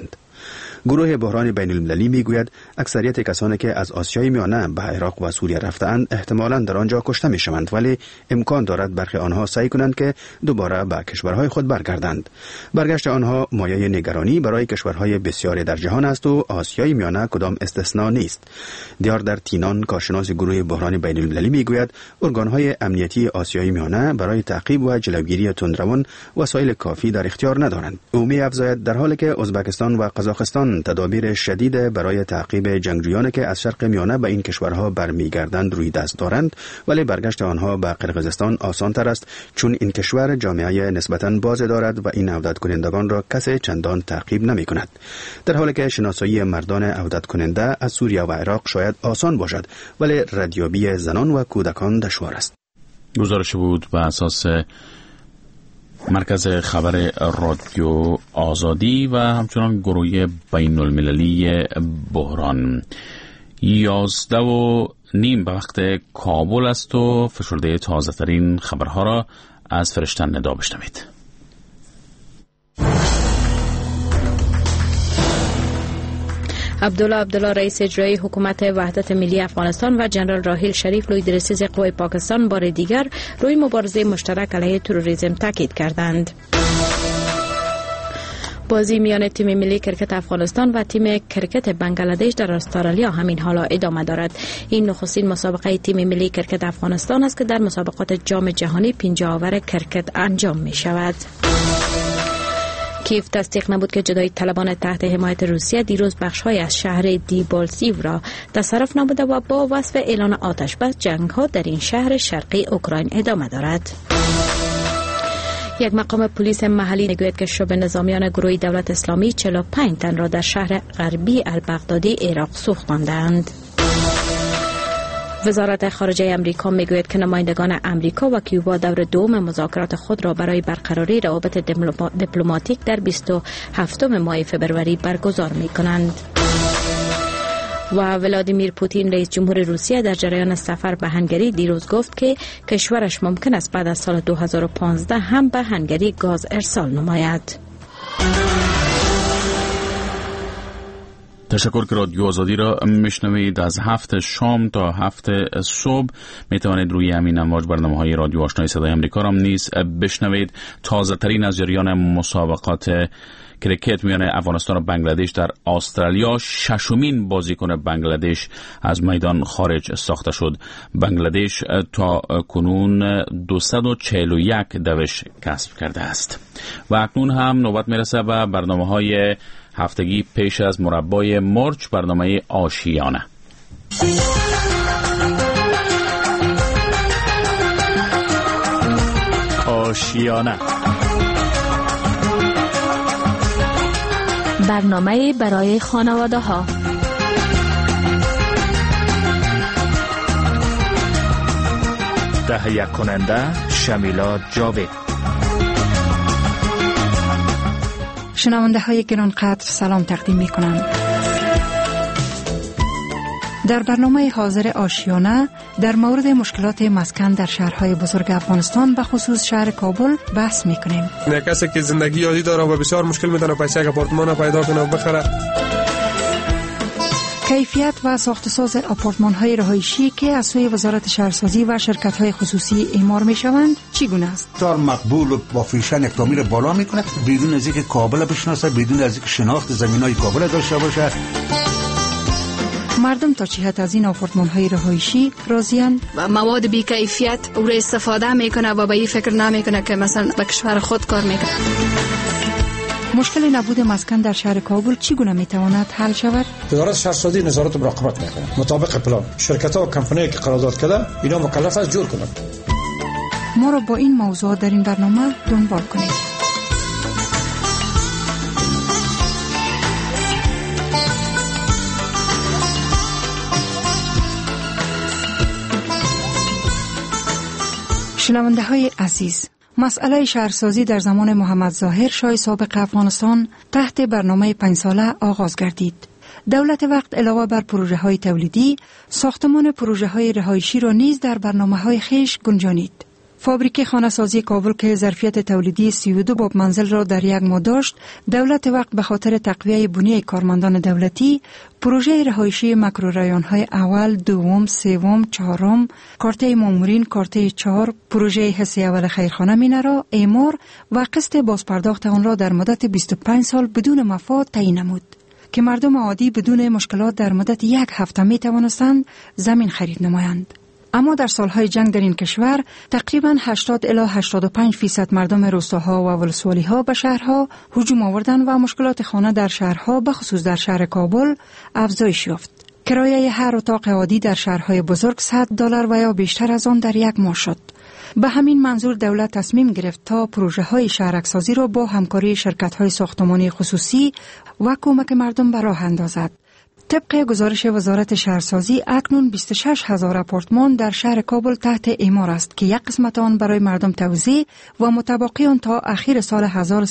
R: گروه بحران بین المللی میگوید اکثریت کسانی که از آسیای میانه به عراق و سوریه رفته‌اند احتمالاً در آنجا کشته میشوند، ولی امکان دارد برخی آنها سعی کنند که دوباره به کشورهای خود برگردند. برگشت آنها مایه نگرانی برای کشورهای بسیاری در جهان است و آسیای میانه کدام استثنا نیست. دیار در تینان، کارشناس گروه بحران بین المللی میگوید ارگانهای امنیتی آسیای میانه برای تعقیب و جلوگیری تندروان وسایل کافی در اختیار ندارند. او می‌افزاید در حالی که ازبکستان و قزاقستان تدابیر شدید برای تعقیب جنگجویانی که از شرق میانه به این کشورها برمیگردند روی دست دارند، ولی برگشت آنها به قرقیزستان آسان تر است، چون این کشور جامعه نسبتاً باز دارد و این عودت کنندگان را کسی چندان تعقیب نمی کند. در حالی که شناسایی مردان عودت کننده از سوریه و عراق شاید آسان باشد، ولی ردیابی زنان و کودکان دشوار است.
A: گزارش بود بر اساس مرکز خبر رادیو آزادی و همچنان گروه بین المللی بحران. 11:30 به وقت کابل است و فشرده تازه ترین خبرها را از فرشتن ندا بشنوید.
B: عبدالله رئیس اجرایی حکومت وحدت ملی افغانستان و جنرال راحیل شریف لوی درستیز قوای پاکستان بار دیگر روی مبارزه مشترک علیه تروریسم تاکید کردند. بازی میان تیم ملی کرکت افغانستان و تیم کرکت بنگلادش در استرالیا همین حالا ادامه دارد. این نخستین مسابقه تیم ملی کرکت افغانستان است که در مسابقات جام جهانی پنجاور کرکت انجام می شود. کیف تصدیق نمود که جدایی طلبان تحت حمایت روسیه دیروز بخش‌های از شهر دیبالسیو را تصرف نموده و با وصف اعلان آتش بس جنگ‌ها در این شهر شرقی اوکراین ادامه دارد. یک مقام پلیس محلی میگوید که شبه نظامیان گروه دولت اسلامی 45 تن را در شهر غربی البغدادی عراق سوختاندند. وزارت خارجه امریکا میگوید که نمایندگان امریکا و کیوبا دور دوم مذاکرات خود را برای برقراری روابط دیپلماتیک در 27 ماه فبروری برگزار میکنند. و ولادیمیر پوتین رئیس جمهور روسیه در جریان سفر به هنگری دیروز گفت که کشورش ممکن است بعد از سال 2015 هم به هنگری گاز ارسال نماید.
A: تشکر که رادیو آزادی را میشنوید. از 7 شام تا 7 صبح میتوانید روی همین امواج برنامه‌های رادیو آشنای صدای آمریکا را نیز بشنوید. تازه ترین از جریان مسابقات کرکت میان افغانستان و بنگلادش در استرالیا، ششمین بازیکن بنگلادش از میدان خارج ساخته شد. بنگلادش تا کنون 241 دوش کسب کرده است. و اکنون هم نوبت میرسه به برنامه‌های هفتگی پیش از مربای مرچ، برنامه آشیانه.
S: آشیانه،
B: برنامه برای خانواده ها.
S: تهیه کننده شمیلا جاوید.
T: شنونده های گرانقدر سلام تقدیم می کنم. در برنامه حاضر آشیانه در مورد مشکلات مسکن در شهرهای بزرگ افغانستان و خصوص شهر کابل بحث می کنیم.
U: کسی که زندگی یادی داره و بسیار مشکل میدونه پیسه آپارتمان پیدا کنه و بخره.
T: کیفیت و ساخت‌وساز آپارتمان های رهایشی که از سوی وزارت شهرسازی و شرکت های خصوصی اعمار می شوند چگونه است؟
V: دار مقبول و با فیشن اکتامی را بالا می کنه، بدون از اینکه کابل بشناسه، بدون از اینکه شناخت زمینای کابل داشته باشه.
T: مردم تا چه حد از این آپارتمان های رهایشی راضی‌اند؟
W: و مواد بی کیفیت او را استفاده میکنه و به این فکر نمیکنه که مثلا به کشور خود کار میکنه.
T: مشکل نبود مسکن در شهر کابل چگونه میتواند حل شود؟
X: وزارت شهرسازی نظارت و مراقبت میکنه مطابق پلان. شرکت‌ها و کمپانی‌ای که قرارداد کرده اینا مکلف است جور کنند.
T: ما را با این موضوع در این برنامه دنبال کنید. شنونده های عزیز، مسئله شهرسازی در زمان محمد ظاهر شاه سابق افغانستان تحت برنامه 5 ساله آغاز گردید. دولت وقت علاوه بر پروژه های تولیدی، ساختمان پروژه های رهایشی را نیز در برنامه های خیش گنجانید. فابریک خانه‌سازی کابل که ظرفیت تولیدی 32 باب منزل را در یک ماه داشت، دولت وقت به خاطر تقویه بنیه کارمندان دولتی پروژه رهایشی ماکرورایون‌های اول، دوم، سوم، چهارم، کارته مامورین، کارته 4، پروژه حصه اول خیرخانه مینرا، اعمار و قسط بازپرداخت آن را در مدت 25 سال بدون مفاد تعیین نمود که مردم عادی بدون مشکلات در مدت 1 هفته می توانستند زمین خرید نمایند. اما در سالهای جنگ در این کشور تقریباً 80 الی 85% مردم روستاها و ولسوالی‌ها به شهرها هجوم آوردند و مشکلات خانه در شهرها به خصوص در شهر کابل افزایش یافت. کرایه هر اتاق عادی در شهرهای بزرگ $100 و یا بیشتر از آن در یک ماه شد. به همین منظور دولت تصمیم گرفت تا پروژه‌های شهرک‌سازی را با همکاری شرکت‌های ساختمانی خصوصی و کمک مردم به راه اندازد. طبق گزارش وزارت شهرسازی اکنون 26,000 آپارتمان در شهر کابل تحت اعمار است که یک قسمت آن برای مردم توزیع و متبقی آن تا اخیر سال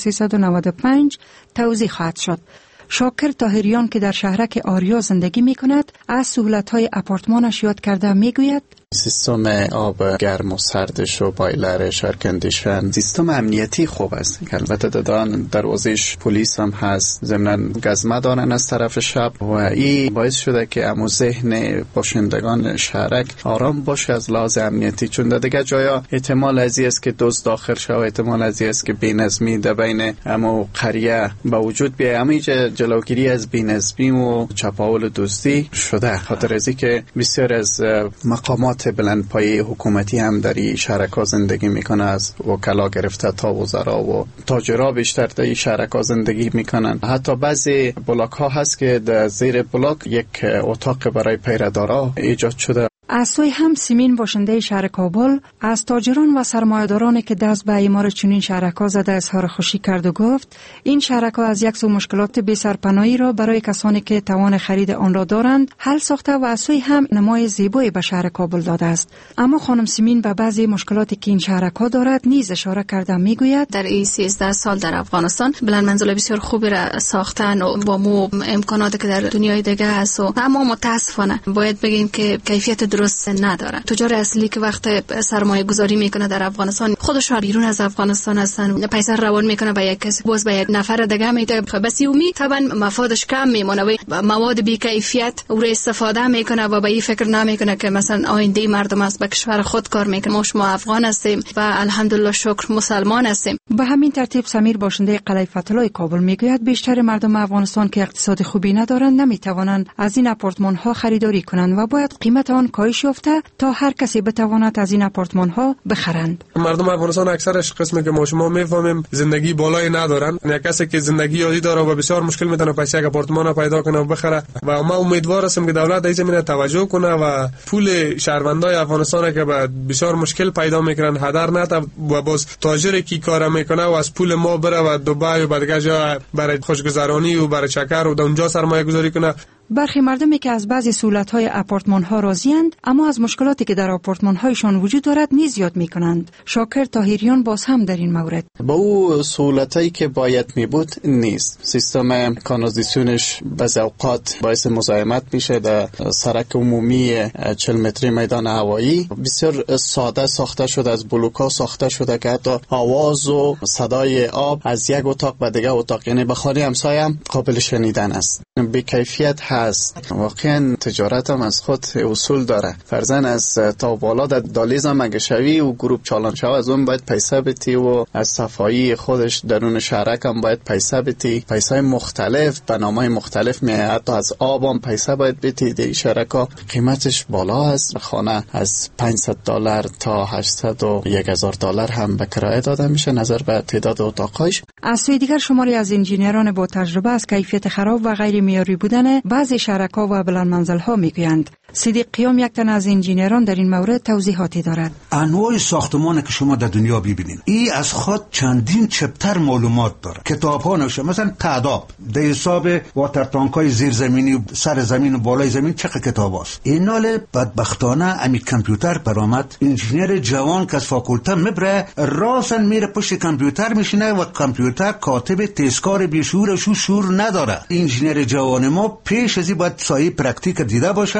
T: 1395 توزیع خواهد شد. شاکر طاهریان که در شهرک آریا زندگی می کند از سهولت‌های آپارتمانش یاد کرده می گوید
D: سیستم آب گرم و سردش و بایلرش، ارکندیشن، سیستم امنیتی خوب است. البته دادن دروازش پلیس هم هست، ضمن گزمه دارن از طرف شب و این باعث شده که امو ذهن باشندگان شهرک آرام باشه از لحاظ امنیتی، چون در دیگه جایا احتمال ازی است که دزد داخل شه و احتمال ازی است که بی‌نظمی در بین امو قریه به وجود بیاید. اما جلوگیری از بی‌نظمی و چپاول دزدی شده، خاطر ازی که بسیار از مقامات بلند پایه حکومتی هم در این شهرک‌ها زندگی میکنه، از وکلا گرفته تا وزرا و تاجرها بیشتر در این شهرک‌ها زندگی میکنن. حتی بعضی بلاک ها هست که در زیر بلاک یک اتاق برای پیردارا ایجاد شده.
T: از سوی هم سیمین باشنده شهر کابل از تاجران و سرمایه‌دارانی که دست به اعمار چنین شهرک‌ها زده اظهار خوشی کرد و گفت این شهرک‌ها از یک سو مشکلات بی سرپناهی را برای کسانی که توان خرید آن را دارند حل ساخته و از سوی هم نمای زیبایی به شهر کابل داده است. اما خانم سیمین به بعضی مشکلاتی که این شهرک‌ها دارد نیز اشاره کرده میگوید
W: در این 13 سال در افغانستان بلند منزل بسیار خوبی را ساختن و با مو امکاناتی که در دنیای دیگه هست، اما متاسفانه باید بگیم که کیفیت درست نداره. تجار اصلی که وقت سرمایه گذاری میکنه در افغانستان خودش بیرون از افغانستان هستن، پیسه روان میکنه به یک کسی، باز به یک نفر دیگه میده، بس اومی طبعا مفادش کم میمونه و مواد بی کیفیت او استفاده میکنه و به این فکر نمیکنه که مثلا آینده مردم است، به کشور خود کار میکنه. ما شما افغان هستیم و الحمدلله شکر مسلمان هستیم.
T: به همین ترتیب سمیر باشنده قلعه فتح‌الله کابل میگوید بیشتر مردم افغانستان که اقتصاد خوبی ندارند نمیتوانند از این آپارتمان ها خریداری کنند و باید قیمت آن کاهش یافته تا هر کسی بتواند از این آپارتمان ها بخرند.
U: مردم افغانستان اکثرش قسمی که ما شما میفهمیم زندگی بالایی ندارن. یک کسی که زندگی عادی داره و بسیار مشکل میتونه پیسه یک آپارتمان پیدا کنه و بخره و ما امیدوار هستیم که دولت در زمینه توجه کنه و پول شهروندای افغانستان که بسیار مشکل پیدا میکنن هدر نده و باز تاجری کی کار میکنه و از پول ما بره و دبی و دیگه جا برای خوشگذرانی و برای چکر و اونجا سرمایه گذاری کنه.
T: برخی مردمی که از بعضی سهولت‌های آپارتمان‌ها راضی‌اند اما از مشکلاتی که در آپارتمان‌هایشان وجود دارد نیز یاد می‌کنند. شاکر طاهریان باز هم در این مورد
D: با او سهولتایی که باید میبود نیست. سیستم کانالیزاسیونش بعضی اوقات باعث مزاحمت میشه. در سرک عمومی 40 متری میدان هوایی بسیار ساده ساخته شده، از بلوک‌ها ساخته شده که حتی آواز و صدای آب از یک اتاق به دیگه اتاق، یعنی به خانه همسایه هم قابل شنیدن است. بی کیفیت هست. واقعا تجارت هم از خود اصول داره. فرضاً از تا بالا در دالیز هم اگه شوی و گروپ چالان شوی از اون باید پیسه بتی و از صفایی خودش درون شهرک هم باید پیسه بتی، پیسه مختلف به نامای مختلف میاد. حتی از آب هم پیسه باید بتی. در شهرکا قیمتش بالا است. خانه از $500 تا $800 و $1000 هم به کرایه داده میشه نظر به تعداد اتاقایش.
T: از سوی دیگر شماری از انجینران با تجربه از کیفیت خراب و غیر معیاری بودن بعضی شهرک‌ها و بلند منزل‌ها میگویند. صدیق قیام یک تن از انجینران در این مورد توضیحاتی دارد.
V: انواع ساختمان که شما در دنیا ببینید این از خود چندین چپتر معلومات داره. کتاب‌ها نوشته مثلا تعداد در حساب واتر تانک‌های زیرزمینی، سر زمین و بالای زمین چه کتاب است. اینال بدبختانه امی کامپیوتر برآمد. انجینر جوان که از فاکولته میبره راسن میره پشت کامپیوتر میشینه و کامپیوتر کاتب تزکار بیشور شور نداره. انجینر جوان ما پیش ازی باید سایه پرکتیک دیده باشه.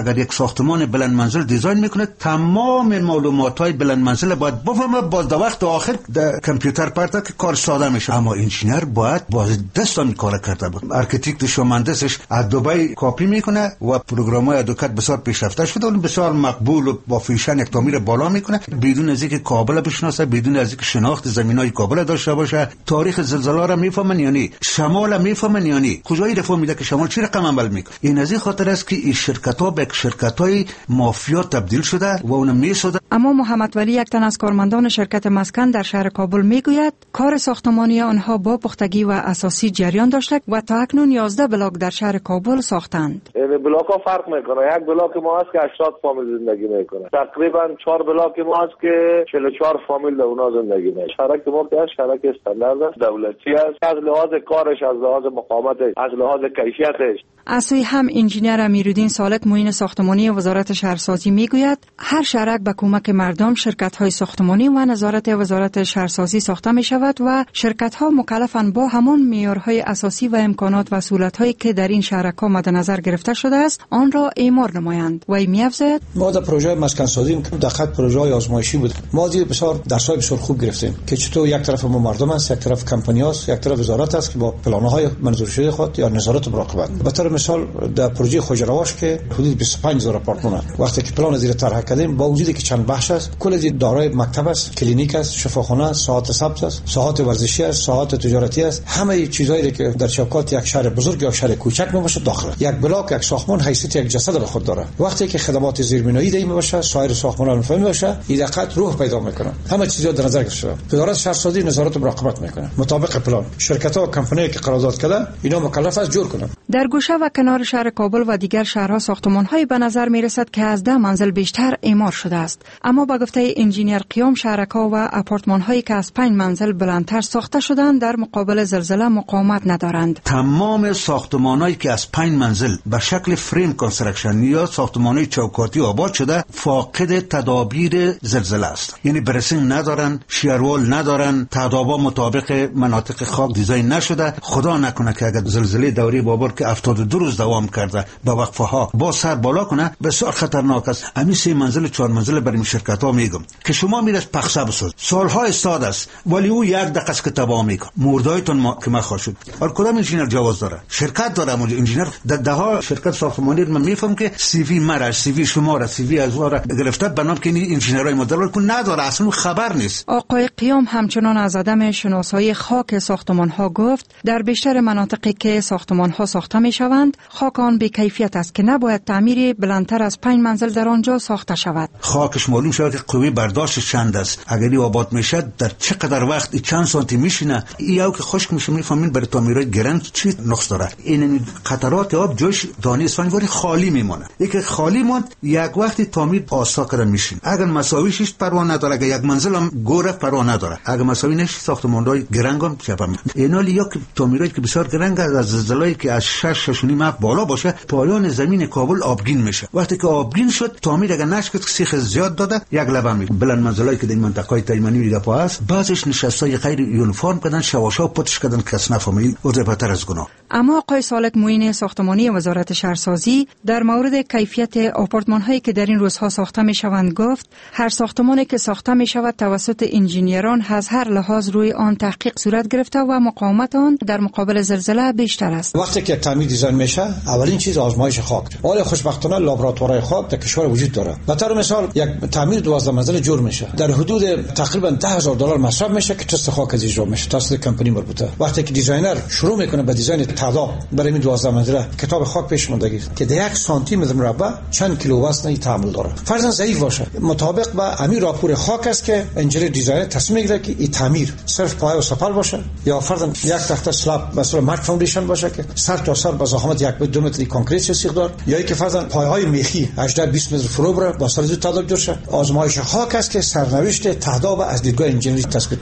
V: اگر یک ساختمان بلند منزل دیزاین میکنه تمام معلومات‌های بلند منزل باید بفهمه، باز در وقت آخر در کامپیوتر پرتا که کار ساده میشه. اما انجینیر باید باز دستان کار کرده بود. آرکیتکتش و مهندسش از دبی کپی میکنه و پروگرام‌های ادوکات بسیار پیشرفته شده و بسیار مقبول و با فیشن یک تعمیر بالا میکنه بدون از اینکه کابل بشناسه، بدون از اینکه شناخت زمینای کابل داشته باشه. تاریخ زلزله را میفهمن یعنی شمال میفهمن یعنی کجایی رفو میده که شمال چی رقم عمل میکنه. این از این خاطر است که این شرکت‌ها به شرکت‌های مافیا تبدیل شده و اون میسوده.
T: اما محمد ولی یک تن از کارمندان شرکت مسکن در شهر کابل میگوید کار ساختمانی آنها با پختگی و اساسی جریان داشته و تا اکنون 11 بلاک در شهر کابل ساختند.
E: این بلاک‌ها فرق میکنه. یک بلاک ما هست که 80 فامیل زندگی میکنه. تقریبا 4 بلاک ما هست که 44 فامیل در اونها زندگی میکنه. شرکت ما که شرکت استاندارد است، دولتی است. از لحاظ کارش، از لحاظ مقامتش، از لحاظ کیفیتش.
T: از سوی هم انجینیر امیرالدین سالک معین ساختمانی وزارت شهرسازی میگوید هر شهرک به کمک مردم شرکت‌های ساختمانی و نظارت وزارت شهرسازی ساخته می شود و شرکت‌ها مکلفند با همان معیارهای اساسی و امکانات و سهولت‌هایی که در این شهرک‌ها مد نظر گرفته شده است آن را اعمار نمایند. و می‌افزاید
X: ما در پروژه مسکن سازی در خط پروژه‌های آزمایشی بود. ما بسیار درس‌های بسیار خوب گرفتیم که چطور یک طرف ما مردم است، یک طرف کمپانی‌هاست، یک طرف وزارت است که با پلن‌های منظور شده خود یا نظارت و مراقبت. به طور مثال در پروژه خوجرواش که حدود 25000 آپارتمان وقتی که پلان زیر طرح کردیم با وجودی که چند بخش است، کل دارای مکتب است، کلینیک است، شفاخانه است، ساحات سبز است، ساحات ورزشی است، ساحات تجارتی است، همه چیزایی که در چوکات یک شهر بزرگ یا شهر کوچک میباشه داخل. یک بلاک یک ساختمان حیثیت یک جسد به خود داره. وقتی که خدمات زیربنایی دیگه میباشه، سایر ساختمان‌ها مفهوم میباشه، این دقت روح پیدا میکنه. همه چیزا در نظر گرفته شده. وزارت شهرسازی نظارت و مراقبت میکنه. مطابق پلان شرکت‌ها و کمپانی‌ای که قرارداد کردن اینا مکلف است جور کنن.
T: در گوشه و کنار شهر کابل و دیگر شهرها ساختمان‌های به نظر میرسد که از 10 منزل بیشتر اعمار شده است. اما با گفته انجینیر قیام شهرک‌ها و آپارتمان‌هایی که از 5 منزل بلندتر ساخته شدند در مقابل زلزله مقاومت ندارند.
V: تمام ساختمان‌هایی که از 5 منزل به شکل فریم کانستراکشن یا ساختمان‌های چوکاتی آباد شده فاقد تدابیر زلزله است. یعنی برسینگ ندارن، شیروال ندارن، تدابیر مطابق مناطق خاک دیزاین نشده. خدا نکنه که اگر زلزله دوره بابل که 72 روز دوام کرده با وقفه‌ها با سر بالا کنه بسیار خطرناک است. همین 3 منزل 4 منزل برای شرکت‌ها میگم که شما میرس پخسه بساز سالها استاد است ولی او یک دقیقه است که تباه میکنه مردایتون که ما خواهد شد. هر کدام انجینیر جواز داره، شرکت داره، اما انجینیر ده ها شرکت ساختمانی من میفهم که سی وی مرا، سی وی شما را، سی وی از را گرفته بنام که این انجینیرای مدرن کو نداره، اصلا خبر نیست.
T: آقای قیام همچنان از عدم شناسایی خاک ساختمان‌ها گفت در بیشتر مناطقی که ساختمان‌ها ساخته میشوند خاک آن بی کیفیت است که نباید تعمیری بلندتر از 5 منزل در آنجا ساخته شود.
V: خاکش معلوم شود که قوی برداشت چند است، اگر آباد میشه در چقدر وقت چند سانتی میشینه، یا که خشک میشه میفهمین برای تعمیرات گران چی نقص داره. این قطرات آب جوش دانه اسفنگواری خالی میمونه، یک خالی موند یک وقتی تعمیر آسا کردن میشین. اگر مساویش پروا نداره، اگر یک منزل هم گوره پروا نداره، اگر مساوی نشه ساختمان‌های گرانگام چپم اینالی یا که تعمیرات که بسیار گرانگ از زلزله‌ای که از 6.5 متر بالا باشه پایان زمین کابل آبگین میشه. وقتی که آبگین شد تعمیر اگر نشد سیخ زیاد داده یک لبه می بلند منزلایی که در منطقه تایمانی دیگه پا است بعضش نشستای غیر یونیفرم کردن، شواشا پتش کردن کس نفهمید و بهتر از گناه.
T: اما آقای سالک معین ساختمانی وزارت شهرسازی در مورد کیفیت آپارتمان‌هایی که در این روزها ساخته می‌شوند گفت هر ساختمانی که ساخته می‌شود توسط انجینیران از هر لحاظ روی آن تحقیق صورت گرفته و مقاومت آن در مقابل زلزله بیشتر است.
X: وقتی که تعمیر دیزاین میشه اولین چیز آزمایش خاک. ولی خوشبختانه لابراتوارهای خاک در کشور وجود داره. به طور مثال یک تعمیر 12 منزله جور میشه در حدود تقریبا $10,000 مصرف میشه که تست خاک از اجرا میشه توسط کمپانی مربوطه. وقتی که دیزاینر شروع میکنه به دیزاین تعداد برای این 12 منزله کتاب خاک پیش موندگی که در 1 سانتی متر مربع چند کیلو وزن تحمل داره، فرضاً ضعیف باشه مطابق با همین راپور خاک است که انجینیر دیزاینر تصمیم میگیره که این تعمیر صرف پایه و سپل باشه یا فرضاً یک تخته اسلاب مثلا مارک فاندیشن باشه که سر تا سر با ضخامت 1 به 2 متر کانکریت سیخ دار، یا اینکه فرضاً پایه‌های میخی 18-20 متر فرو بره با سر تعداد جوشه. آزمایش خاک است که سرنوشت تهداب از دیدگاه انجینری تثبیت میکنه.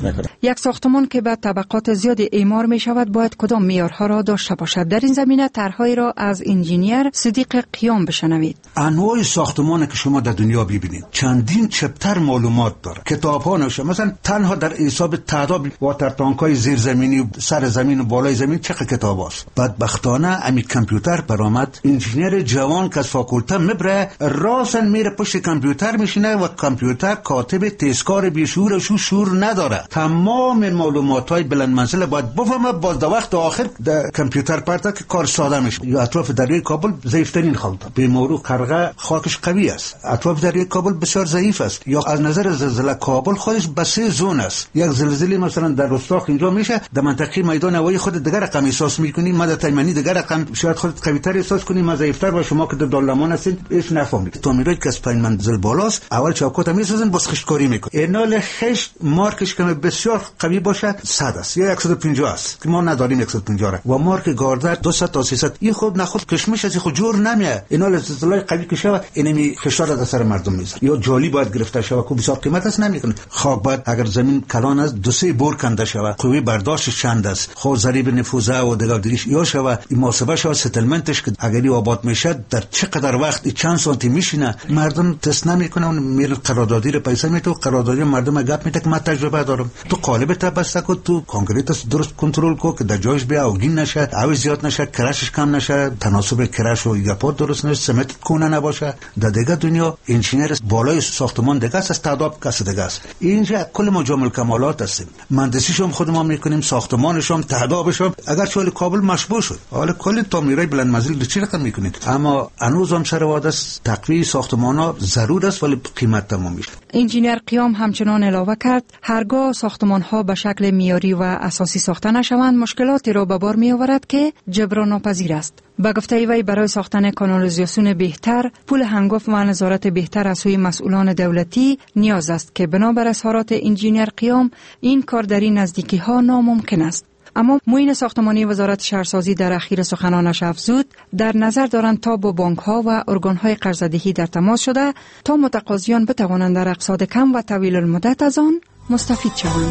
T: یک ساختمان که به طبقات زیاد اعمار می شود باید کدام معیارها را داشته باشد؟ در این زمینه طرحهایی را از انجینیر صدیق قیام بشنوید.
V: انواع ساختمان که شما در دنیا ببینید چندین چپتر معلومات داره، کتاب‌ها نوشته. مثلا تنها در حساب تعداد واتر تانک‌های زیرزمینی، سر زمین و بالای زمین چه کتاب است. بدبختانه امی کامپیوتر برآمد، انجینیر جوان که از فاکولته میبره راسن میره پشت کامپیوتر میشینه و کامپیوتر کاتب تزکار بیشعور و شور نداره. تمام معلومات‌های بلند منزل باید بفهمه، باز در وقت آخر در کامپیوتر پرتا که کار ساده میشه. یا اطراف دریای کابل ضعیف‌ترین خاک، به مرور قرغه خاکش قوی است. اطراف دریای کابل بسیار ضعیف است. یا از نظر زلزله کابل خودش به 3 زون است. یک زلزله مثلا در رستاخ اینجا میشه، در منطقه میدان هوایی خود دیگر رقم احساس میکنی، مد تایمنی دیگر رقم، شاید خودت قوی‌تر احساس کنی، ما ضعیف‌تر و شما که در دالمان هستید هیچ نفهمید. تعمیرات که از 5 منزل بالاست اول چاکوت میسازن، باز خشتکاری میکنن. اینال خشت مارکش که بسیار قوی باشه 100 است یا 150 است که ما نداریم 150 را، و مارک گاردر 200 تا 300. این خود نخود کشمش از خود جور نمیاد. اینال زلزله قوی که شود اینمی خشار از سر مردم میزنه. یا جالی باید گرفته شود که بسیار قیمت است نمیکنه. خاک باید اگر زمین کلان است 2-3 بور کنده شود، قوی برداشت چند است، خود ضریب نفوذه و دیگه یا شود این محاسبه شود ستلمنتش که اگری آباد میشه در چقدر وقت چند سانتی میشینه. مردم تست نمیکنه، اون میره قراردادی رو پیسه میده، قراردادی مردم گپ میده که من تجربه دارم. تو قالب تبسته کو، تو کانکریت درست کنترل کو که در جایش بیا اوگین نشه، اوج زیاد نشه، کراشش کم نشه، تناسب کراش و گپات درست نشه، سمت کونه نباشه. در دیگه دنیا انجینیر بالای ساختمان دیگه است، تعداد کس دیگه است. اینجا کل مجمل کمالات است. مهندسیش هم خود ما میکنیم، ساختمانش هم تعدادش هم. اگر چول کابل مشبوه شد، حالا کل تعمیرای بلند منزل چی رقم میکنید؟ اما هنوز هم سر واد است تقویه ساختمان‌ها ضرور است ولی قیمت تمام میشه.
T: انجینیر قیام همچنان علاوه کرد هرگاه ساختمان‌ها به شکل معیاری و اساسی ساخته نشوند مشکلاتی را به بار میآورد که جبران ناپذیر است. به گفته وی برای ساختن کانالیزاسیون بهتر، پول هنگفت و نظارت بهتر از سوی مسئولان دولتی نیاز است که بنابر اظهارات انجینیر قیام این کار در این نزدیکی‌ها ناممکن است. اما معین ساختمانی وزارت شهرسازی در اخیر سخنانش افزود در نظر دارند تا با بانک‌ها و ارگان‌های قرضه‌دهی در تماس شده تا متقاضیان بتوانند در اقساط کم و طویل المدت از آن مستفید شوند.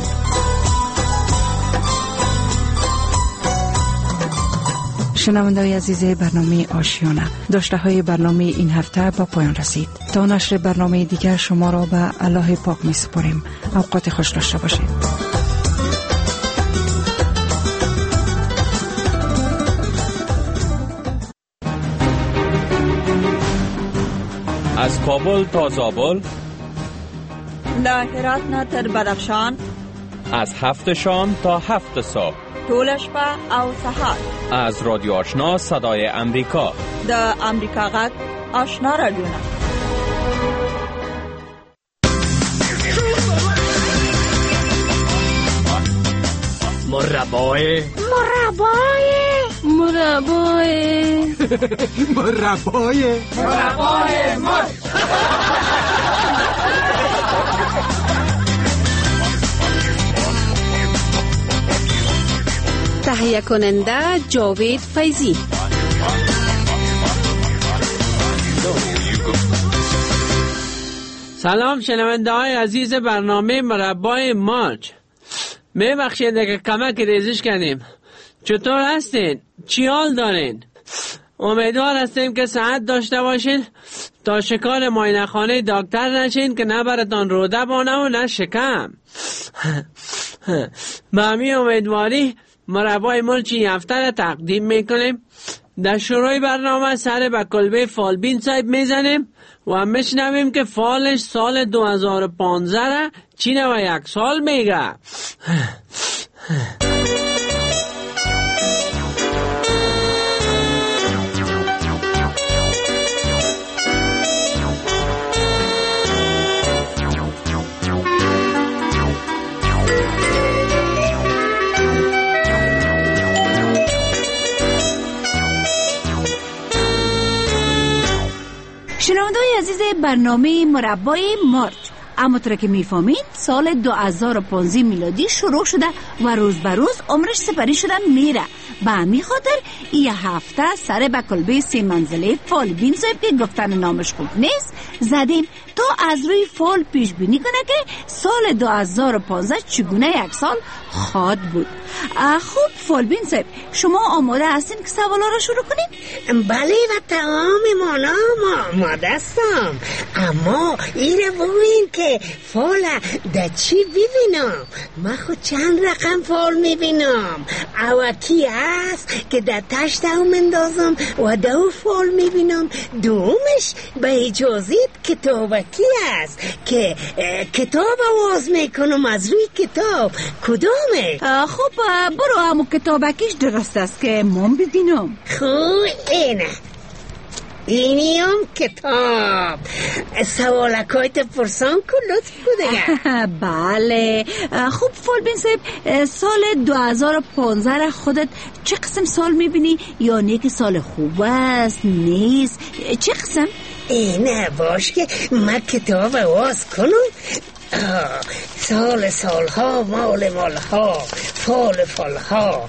T: شنونده‌های عزیز برنامه آشیانه، داشته‌های برنامه این هفته با پایان رسید. تا نشر برنامه دیگر شما را به الله پاک می‌سپاریم. اوقات خوش داشته باشید.
L: از کابل تا زابل،
C: له هرات نه تر بدخشان،
L: از 7 شام تا 7 صبح،
C: ټول شپه او سهار،
L: از رادیو آشنا صدای امریکا،
C: د امریکا غږ آشنا رادیو.
G: مربای مرد.
H: تهیه کننده جاوید فیضی.
I: سلام شنونده های عزیز برنامه مربای مارچ. میبخشید که کمک ریزش کنیم. چطور هستین؟ چی حال دارین؟ امیدوار هستیم که صحت داشته باشین تا شکار معاینه خانه دکتر نشین که نه براتان روده بانه و نه شکم. به همین امیدواری مربای ملچی هفته را تقدیم میکنیم. در شروع برنامه سر به کلبه فالبین صاحب میزنیم و میشنویم که فالش سال 2015 را چینه و 1 سال میگه.
Y: شنونده‌های عزیز برنامه مربای مارچ، همونطور که میفهمید سال 2015 میلادی شروع شده و روز به روز عمرش سپری شدن میره. به همین خاطر این هفته سر به کلبه 3 منزله فالبین صاحب که گفتن نامش خوب نیست زدیم تا از روی فال پیش بینی کنه که سال 2015 چگونه یک سال خواهد بود. خوب فالبین صاحب، شما آماده هستین که سوالا را شروع کنید؟
G: بله و تمام مانا آماده هستم، اما ایره بگوین که فال در چی ببینم؟ من خود چند رقم فال میبینم. اوکی هست که در تشت هم اندازم و دو فال میبینم. دومش به اجازت کتابکی است که کتاب آواز میکنم از روی کتاب. کدامه؟
Y: خب برو همو کتابکیش درست است که من ببینم.
G: خوب اینه، اینی هم کتاب. سوالکایت پرسان کن لطف بوده.
Y: بله. خوب فالبین صاحب، سال 2015 را خودت چه قسم سال میبینی؟ یا نه که سال خوب است نیست؟ چه قسم؟
G: اینه باش که من کتاب آواز کنم. سالها مالها فالها.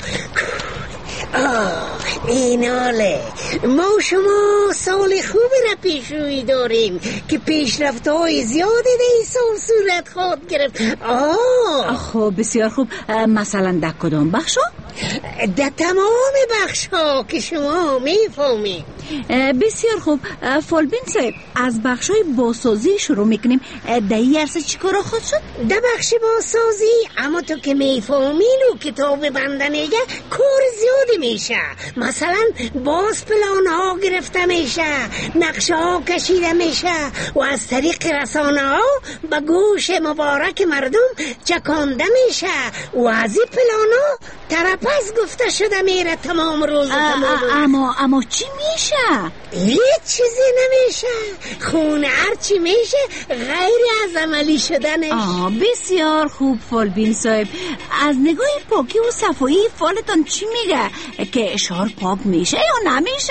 G: ایناله ما شما سال خوبی را پیش روی داریم که پیشرفت های زیادی در این سال صورت خواهد گرفت.
Y: خب بسیار خوب. مثلا در کدام بخشا؟
G: در تمام بخش ها که شما میفهمید.
Y: بسیار خوب. فالبین صاحب، از بخش های باسازی شروع میکنیم. در این عرصه چی کارا خود شد؟
G: در بخش باسازی اما تو که میفهمین و کتاب بنده میگه کار زیادی میشه. مثلا باز پلان ها گرفته میشه، نقشه ها کشیده میشه و از طریق رسانه ها به گوش مبارک مردم چکانده میشه و از این پلان ها ترپس گفته شده میره تمام روز.
Y: اما چی میشه؟
G: هیچ چیزی نمیشه. خونه هرچی میشه غیر از عملی شدنش.
Y: بسیار خوب فالبین صاحب. از نگاه پاکی و صفایی فالتان چی میگه؟ که اشار پاک میشه یا نمیشه؟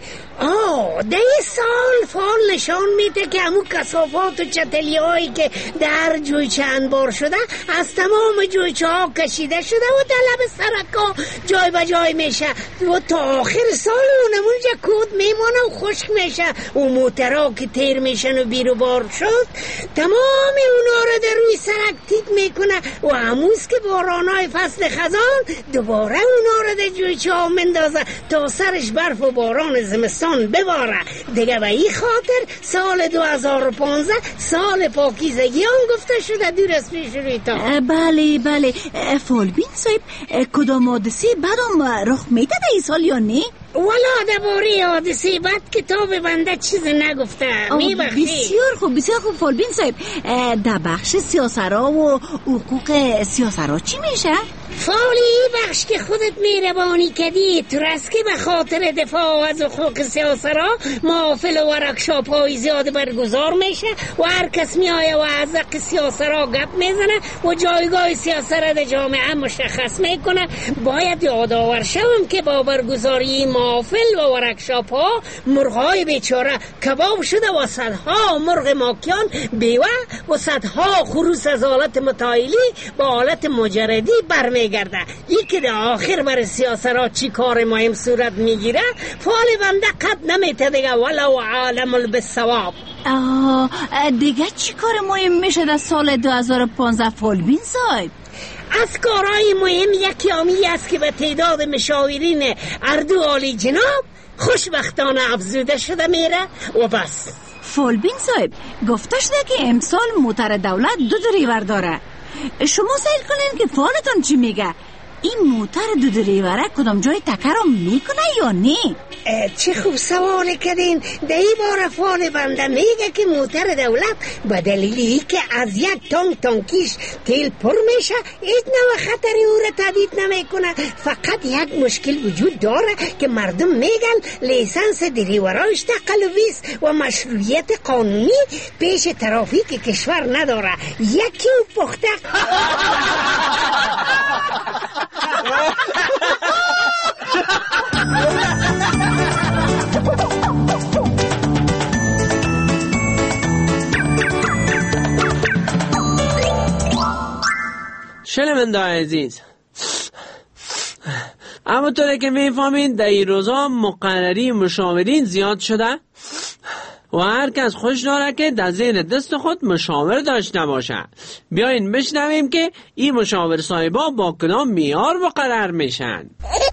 G: در این سال فال نشان میده که همون کثافات و چتلی هایی که در جویچه انبار شده از تمام جویچه ها کشیده شده و در لب سرکا جای به جای میشه و تا آخر سال اونمونجا کود میمونه و خشک میشه و موترها که تیر میشن و بیرو بار شد تمام اونا رو در روی سرک تیک میکنه و هموز که بارانای فصل خزان دوباره اونا رو در جویچه ها مندازه تا سرش برف و باران زمستان بباره دیگه. به این خاطر سال 2015 سال پاکیزگی هم گفته شده دور از پیش روی تا.
Y: بله. فالبین صاحب، کدام حادثه بعدم رخ میده این سال یا نه؟
G: والا درباره حادثه بعد کتاب بنده چیز نگفته.
Y: بسیار خوب فالبین صاحب، در بخش سیاسرا و حقوق سیاسرا چی میشه؟
G: فالی بخش که خودت مهربانی کردی تو رست که به خاطر دفاع از حقوق سیاسرا محافل و ورکشاپ های زیاد برگزار میشه و هر کس میایه و از حق سیاسرا گپ میزنه و جایگاه سیاسرا در جامعه مشخص میکنه. باید یادآور شوم که با برگزاری محافل و ورکشاپ ها مرغای بیچاره کباب شده و صدها مرغ ماکیان بیوه و صدها خروس از حالت متایلی با حالت مجردی برمیگرده. این که در آخر بر سیاسرها چی کار مهم صورت میگیره فال بنده قد نمیته دیگه. ولو عالم بالصواب.
Y: دیگه چی کار مهم میشه در سال 2015 فالبین صاحب؟
G: از کارهای مهم یکی آمی است که به تعداد مشاورین اردو عالی جناب خوشبختانه افزوده شده میره و بس.
Y: فالبین صاحب، گفته شده که امسال موتر دولت 2 دریور داره. شما سیل کنین که فالتان چی میگه؟ این موتر 2 دریوره کدام جای تکرم میکنه یا نه؟
G: چه خوب سوال کردین. در این بار فال بنده میگه که موتر دولت به دلیلی که از یک تانکیش تیل پر میشه هیچ نوع خطری او را تهدید نمیکنه. فقط یک مشکل وجود داره که مردم میگن لیسنس دریورایش تقلبی است و مشروعیت قانونی پیش ترافیک کشور نداره. یکی او پخته
I: شنونده عزیز، اما طوری که میفهمین در این روزا مقرری مشاورین زیاد شده و هر کس خوش داره که در زیر دست خود مشاور داشته باشه. بیاین بشنویم که این مشاور صاحبا با کدام معیار مقرر میشن.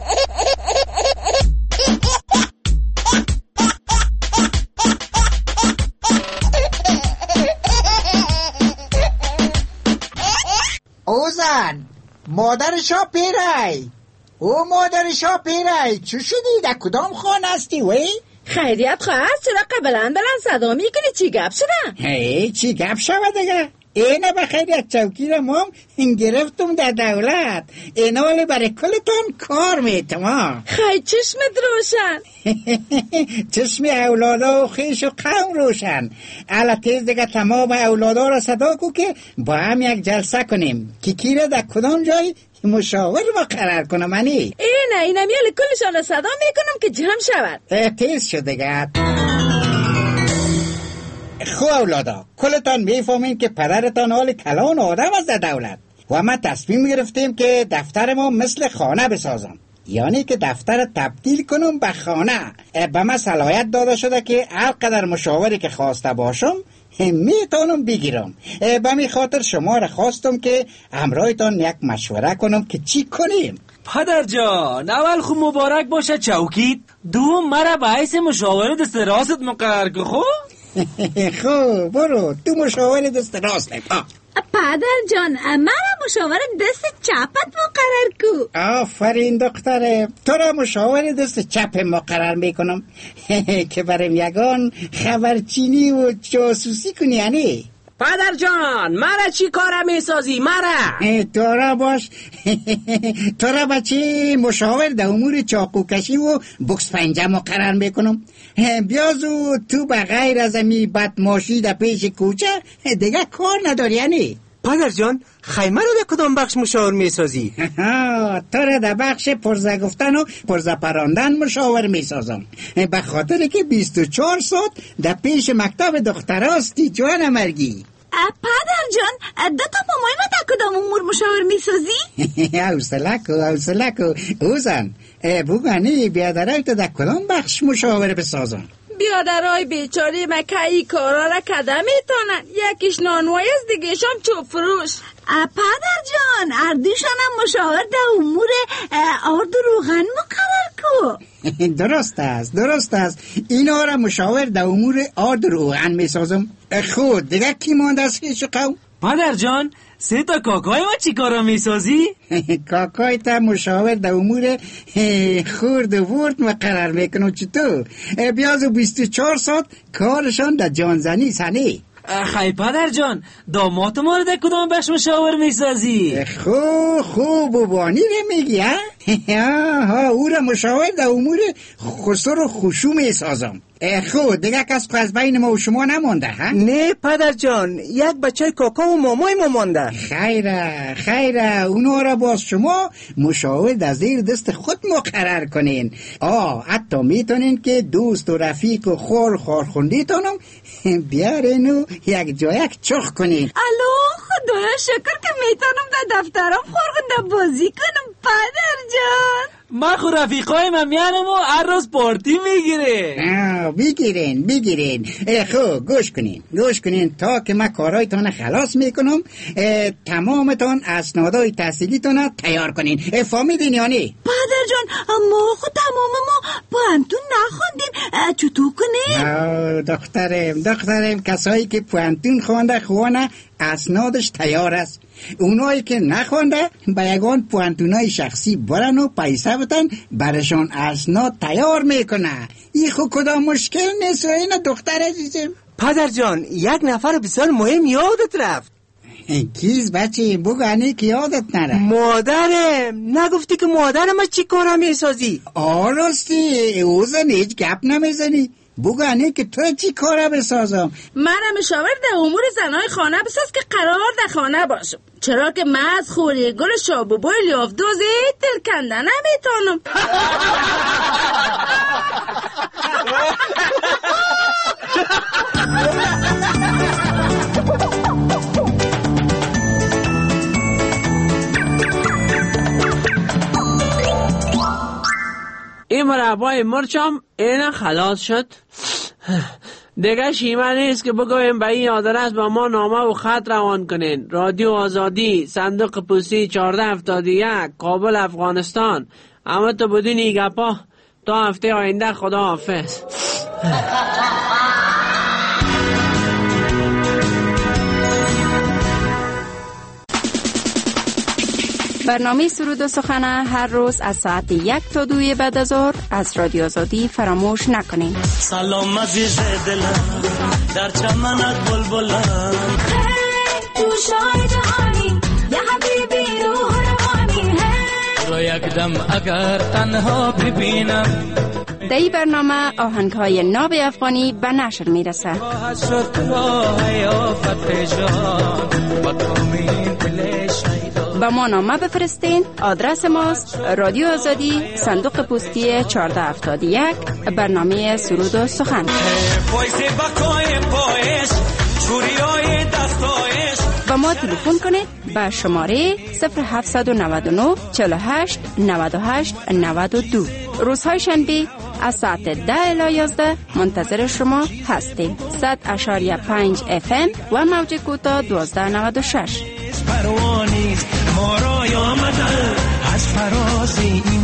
J: اوزن مادرشا پیرای او مادرشا پیرای چو شدی در کدام خانه هستی وی؟
K: خیریت خواهد چرا بلند صدا میکنی چی گپ شده؟
J: هی چی گپ شده دیگه؟ اینه بخیریت چوکی را ما گرفتم در دولت اینا ولی برای کلتان کار میتما.
K: خیلی چشمت روشن.
J: چشم اولادا و خیش و قوم روشن. الا تیز دیگه تمام اولادا را صدا کو که با هم یک جلسه کنیم که کی را در کدام جای مشاور مقرر کنم منی.
K: اینه میال کلشان را صدا میکنم که جمع شود.
J: تیز شد دیگه. خو اولادا کلتان میفهمین که پدرتان حال کلان آدم از در دولت و ما تصمیم گرفتیم که دفتر ما مثل خانه بسازم، یعنی که دفتر تبدیل کنم به خانه. به من صلاحیت داده شده که هر قدر مشاوری که خواسته باشم میتونم بگیرم. به می خاطر شما را خواستم که همراهتان یک مشوره کنم که چی کنیم.
N: پدر جان اول خو مبارک باشه چوکیت، دوم مرا به حیث مشاور دست راست مقرر که خو.
J: خوب برو تو مشاور دست راست پا.
Y: پدر جان مرا مشاور دست چپت مقرر کو.
J: آفرین دخترم، تو را مشاور دست چپ مقرر میکنم که برم یگان خبرچینی و جاسوسی کنی. یعنی
N: پدر جان مرا چی کارم میسازی؟ مرا
J: تو را باش تو را بچه مشاور در امور چاقو کشی و بکس پنجه مقرر میکنم. بیازو تو بغیر از امی بدماشی در پیش کوچه دیگه کار نداری. یعنی
N: پدر جان خیمه رو در کدام بخش مشاور میسازی؟
J: تو را در بخش پرزه گفتن و پرزه پراندن مشاور میسازم، به خاطر که 24 ساعت در پیش مکتب دختراستی جوان مرگی.
Y: پدر جان دو تا مامای ما در کدام امور مشاور میسازی؟
J: حوصله کو اوزن بگانی بیادرای تو در کدام بخش مشاور بسازم؟
K: بیادرای بیچاری مکایی کارا را کده میتونن، یکیش نانوای است دیگهشم چوب فروش.
Y: پدر جان اردوشان هم مشاور در امور آرد و روغن مقرر کو.
J: درست است اینا را مشاور در امور آرد و روغن میسازم. خود دیگه کی مانده است خیش قوم؟
N: پدر جان 3 تا کاکای ما چی کارا میسازی؟
J: کاکای تا مشاور در امور خورد و ورد مقرر میکنم. چطور؟ بیازو 24 ساعت کارشان در جانزنی سنی.
N: خیلی پدر جان داماد ما رو در کدام بخش مشاور میسازی؟
J: خوب بانی رو میگی ها او را مشاور در امور خسر و خشوع میسازم. خود دیگه کس از بین ما و شما نمانده ها؟
N: نه پدر جان یک بچه کاکا و مامای ما مانده.
J: خیره اونا را باز شما مشاور در زیر دست خود مقرر کنین. حتی میتونین که دوست و رفیق و خورخوندیتونم بیارین و یک جایک چخ کنین.
Y: الو خدایا شکر که میتونم در دفترم خورخونده بازی کنم. پدر جان
N: من خو رفیقای من میانم و هر روز پارتی
J: بگیرین. خب گوش کنین تا که من کارایتان خلاص میکنم. تمامتان اسنادای تحصیلیتان تیار کنین. فهمیدین یعنی؟
Y: پدر جان ما خود تمام ما پوانتون نخوندیم چطور کنیم؟
J: دخترم کسایی که پوانتون خوانده اسنادش تیار است. اونایی که نخوانده به یگان پوانتونای شخصی برن و پیسه بتن برشان اسناد تیار میکنه. این خود کدام مشکل نیست. این دختر عزیزم.
N: پدر جان یک نفر بسیار مهم یادت رفت.
J: کیز بچه بگانی که یادت نره؟
N: مادرم. نگفتی که مادرم از چی کارم میسازی؟
J: راستی اوزن هیچ گپ نمیزنی. بگانی که تو چی کاره بسازم؟
K: من مشاور در امور زنای خانه بساز که قرار در خانه باشم، چرا که من از خوری گل شابوبای لیافدوزی دل کنده نمیتونم.
I: این مربای مرچم این خلاص شد. دیگه شیمه نیست که بگویم به این آدرس با ما نامه و خط روان کنین. رادیو آزادی، صندوق پستی 1471، کابل، افغانستان. اما تو بدون این گپا تا هفته آینده، خدا حافظ.
F: برنامه سرود و سخن هر روز از ساعت 1 تا 2 بعد از ظهر از رادیو آزادی فراموش نکنید.
M: سلام عزیز دلم، در چمنت بلبلم، تو شای جهانی یا حبیبی روح روانی، رو یک دم اگر تنها ببینم.
F: در این برنامه آهنگ‌های ناب افغانی به نشر میرسه. با ما نامه بفرستین. آدرس ماست رادیو آزادی، صندوق پستی 1471، برنامه سرود و سخن. با ما تلفن کنید به شماره 0799 48 98 92. روزهای شنبه از ساعت 10 الی 11 منتظر شما هستیم. 100.5 FM و موج کوتاه 1296.
M: پروانیست ما را آمده از فراز این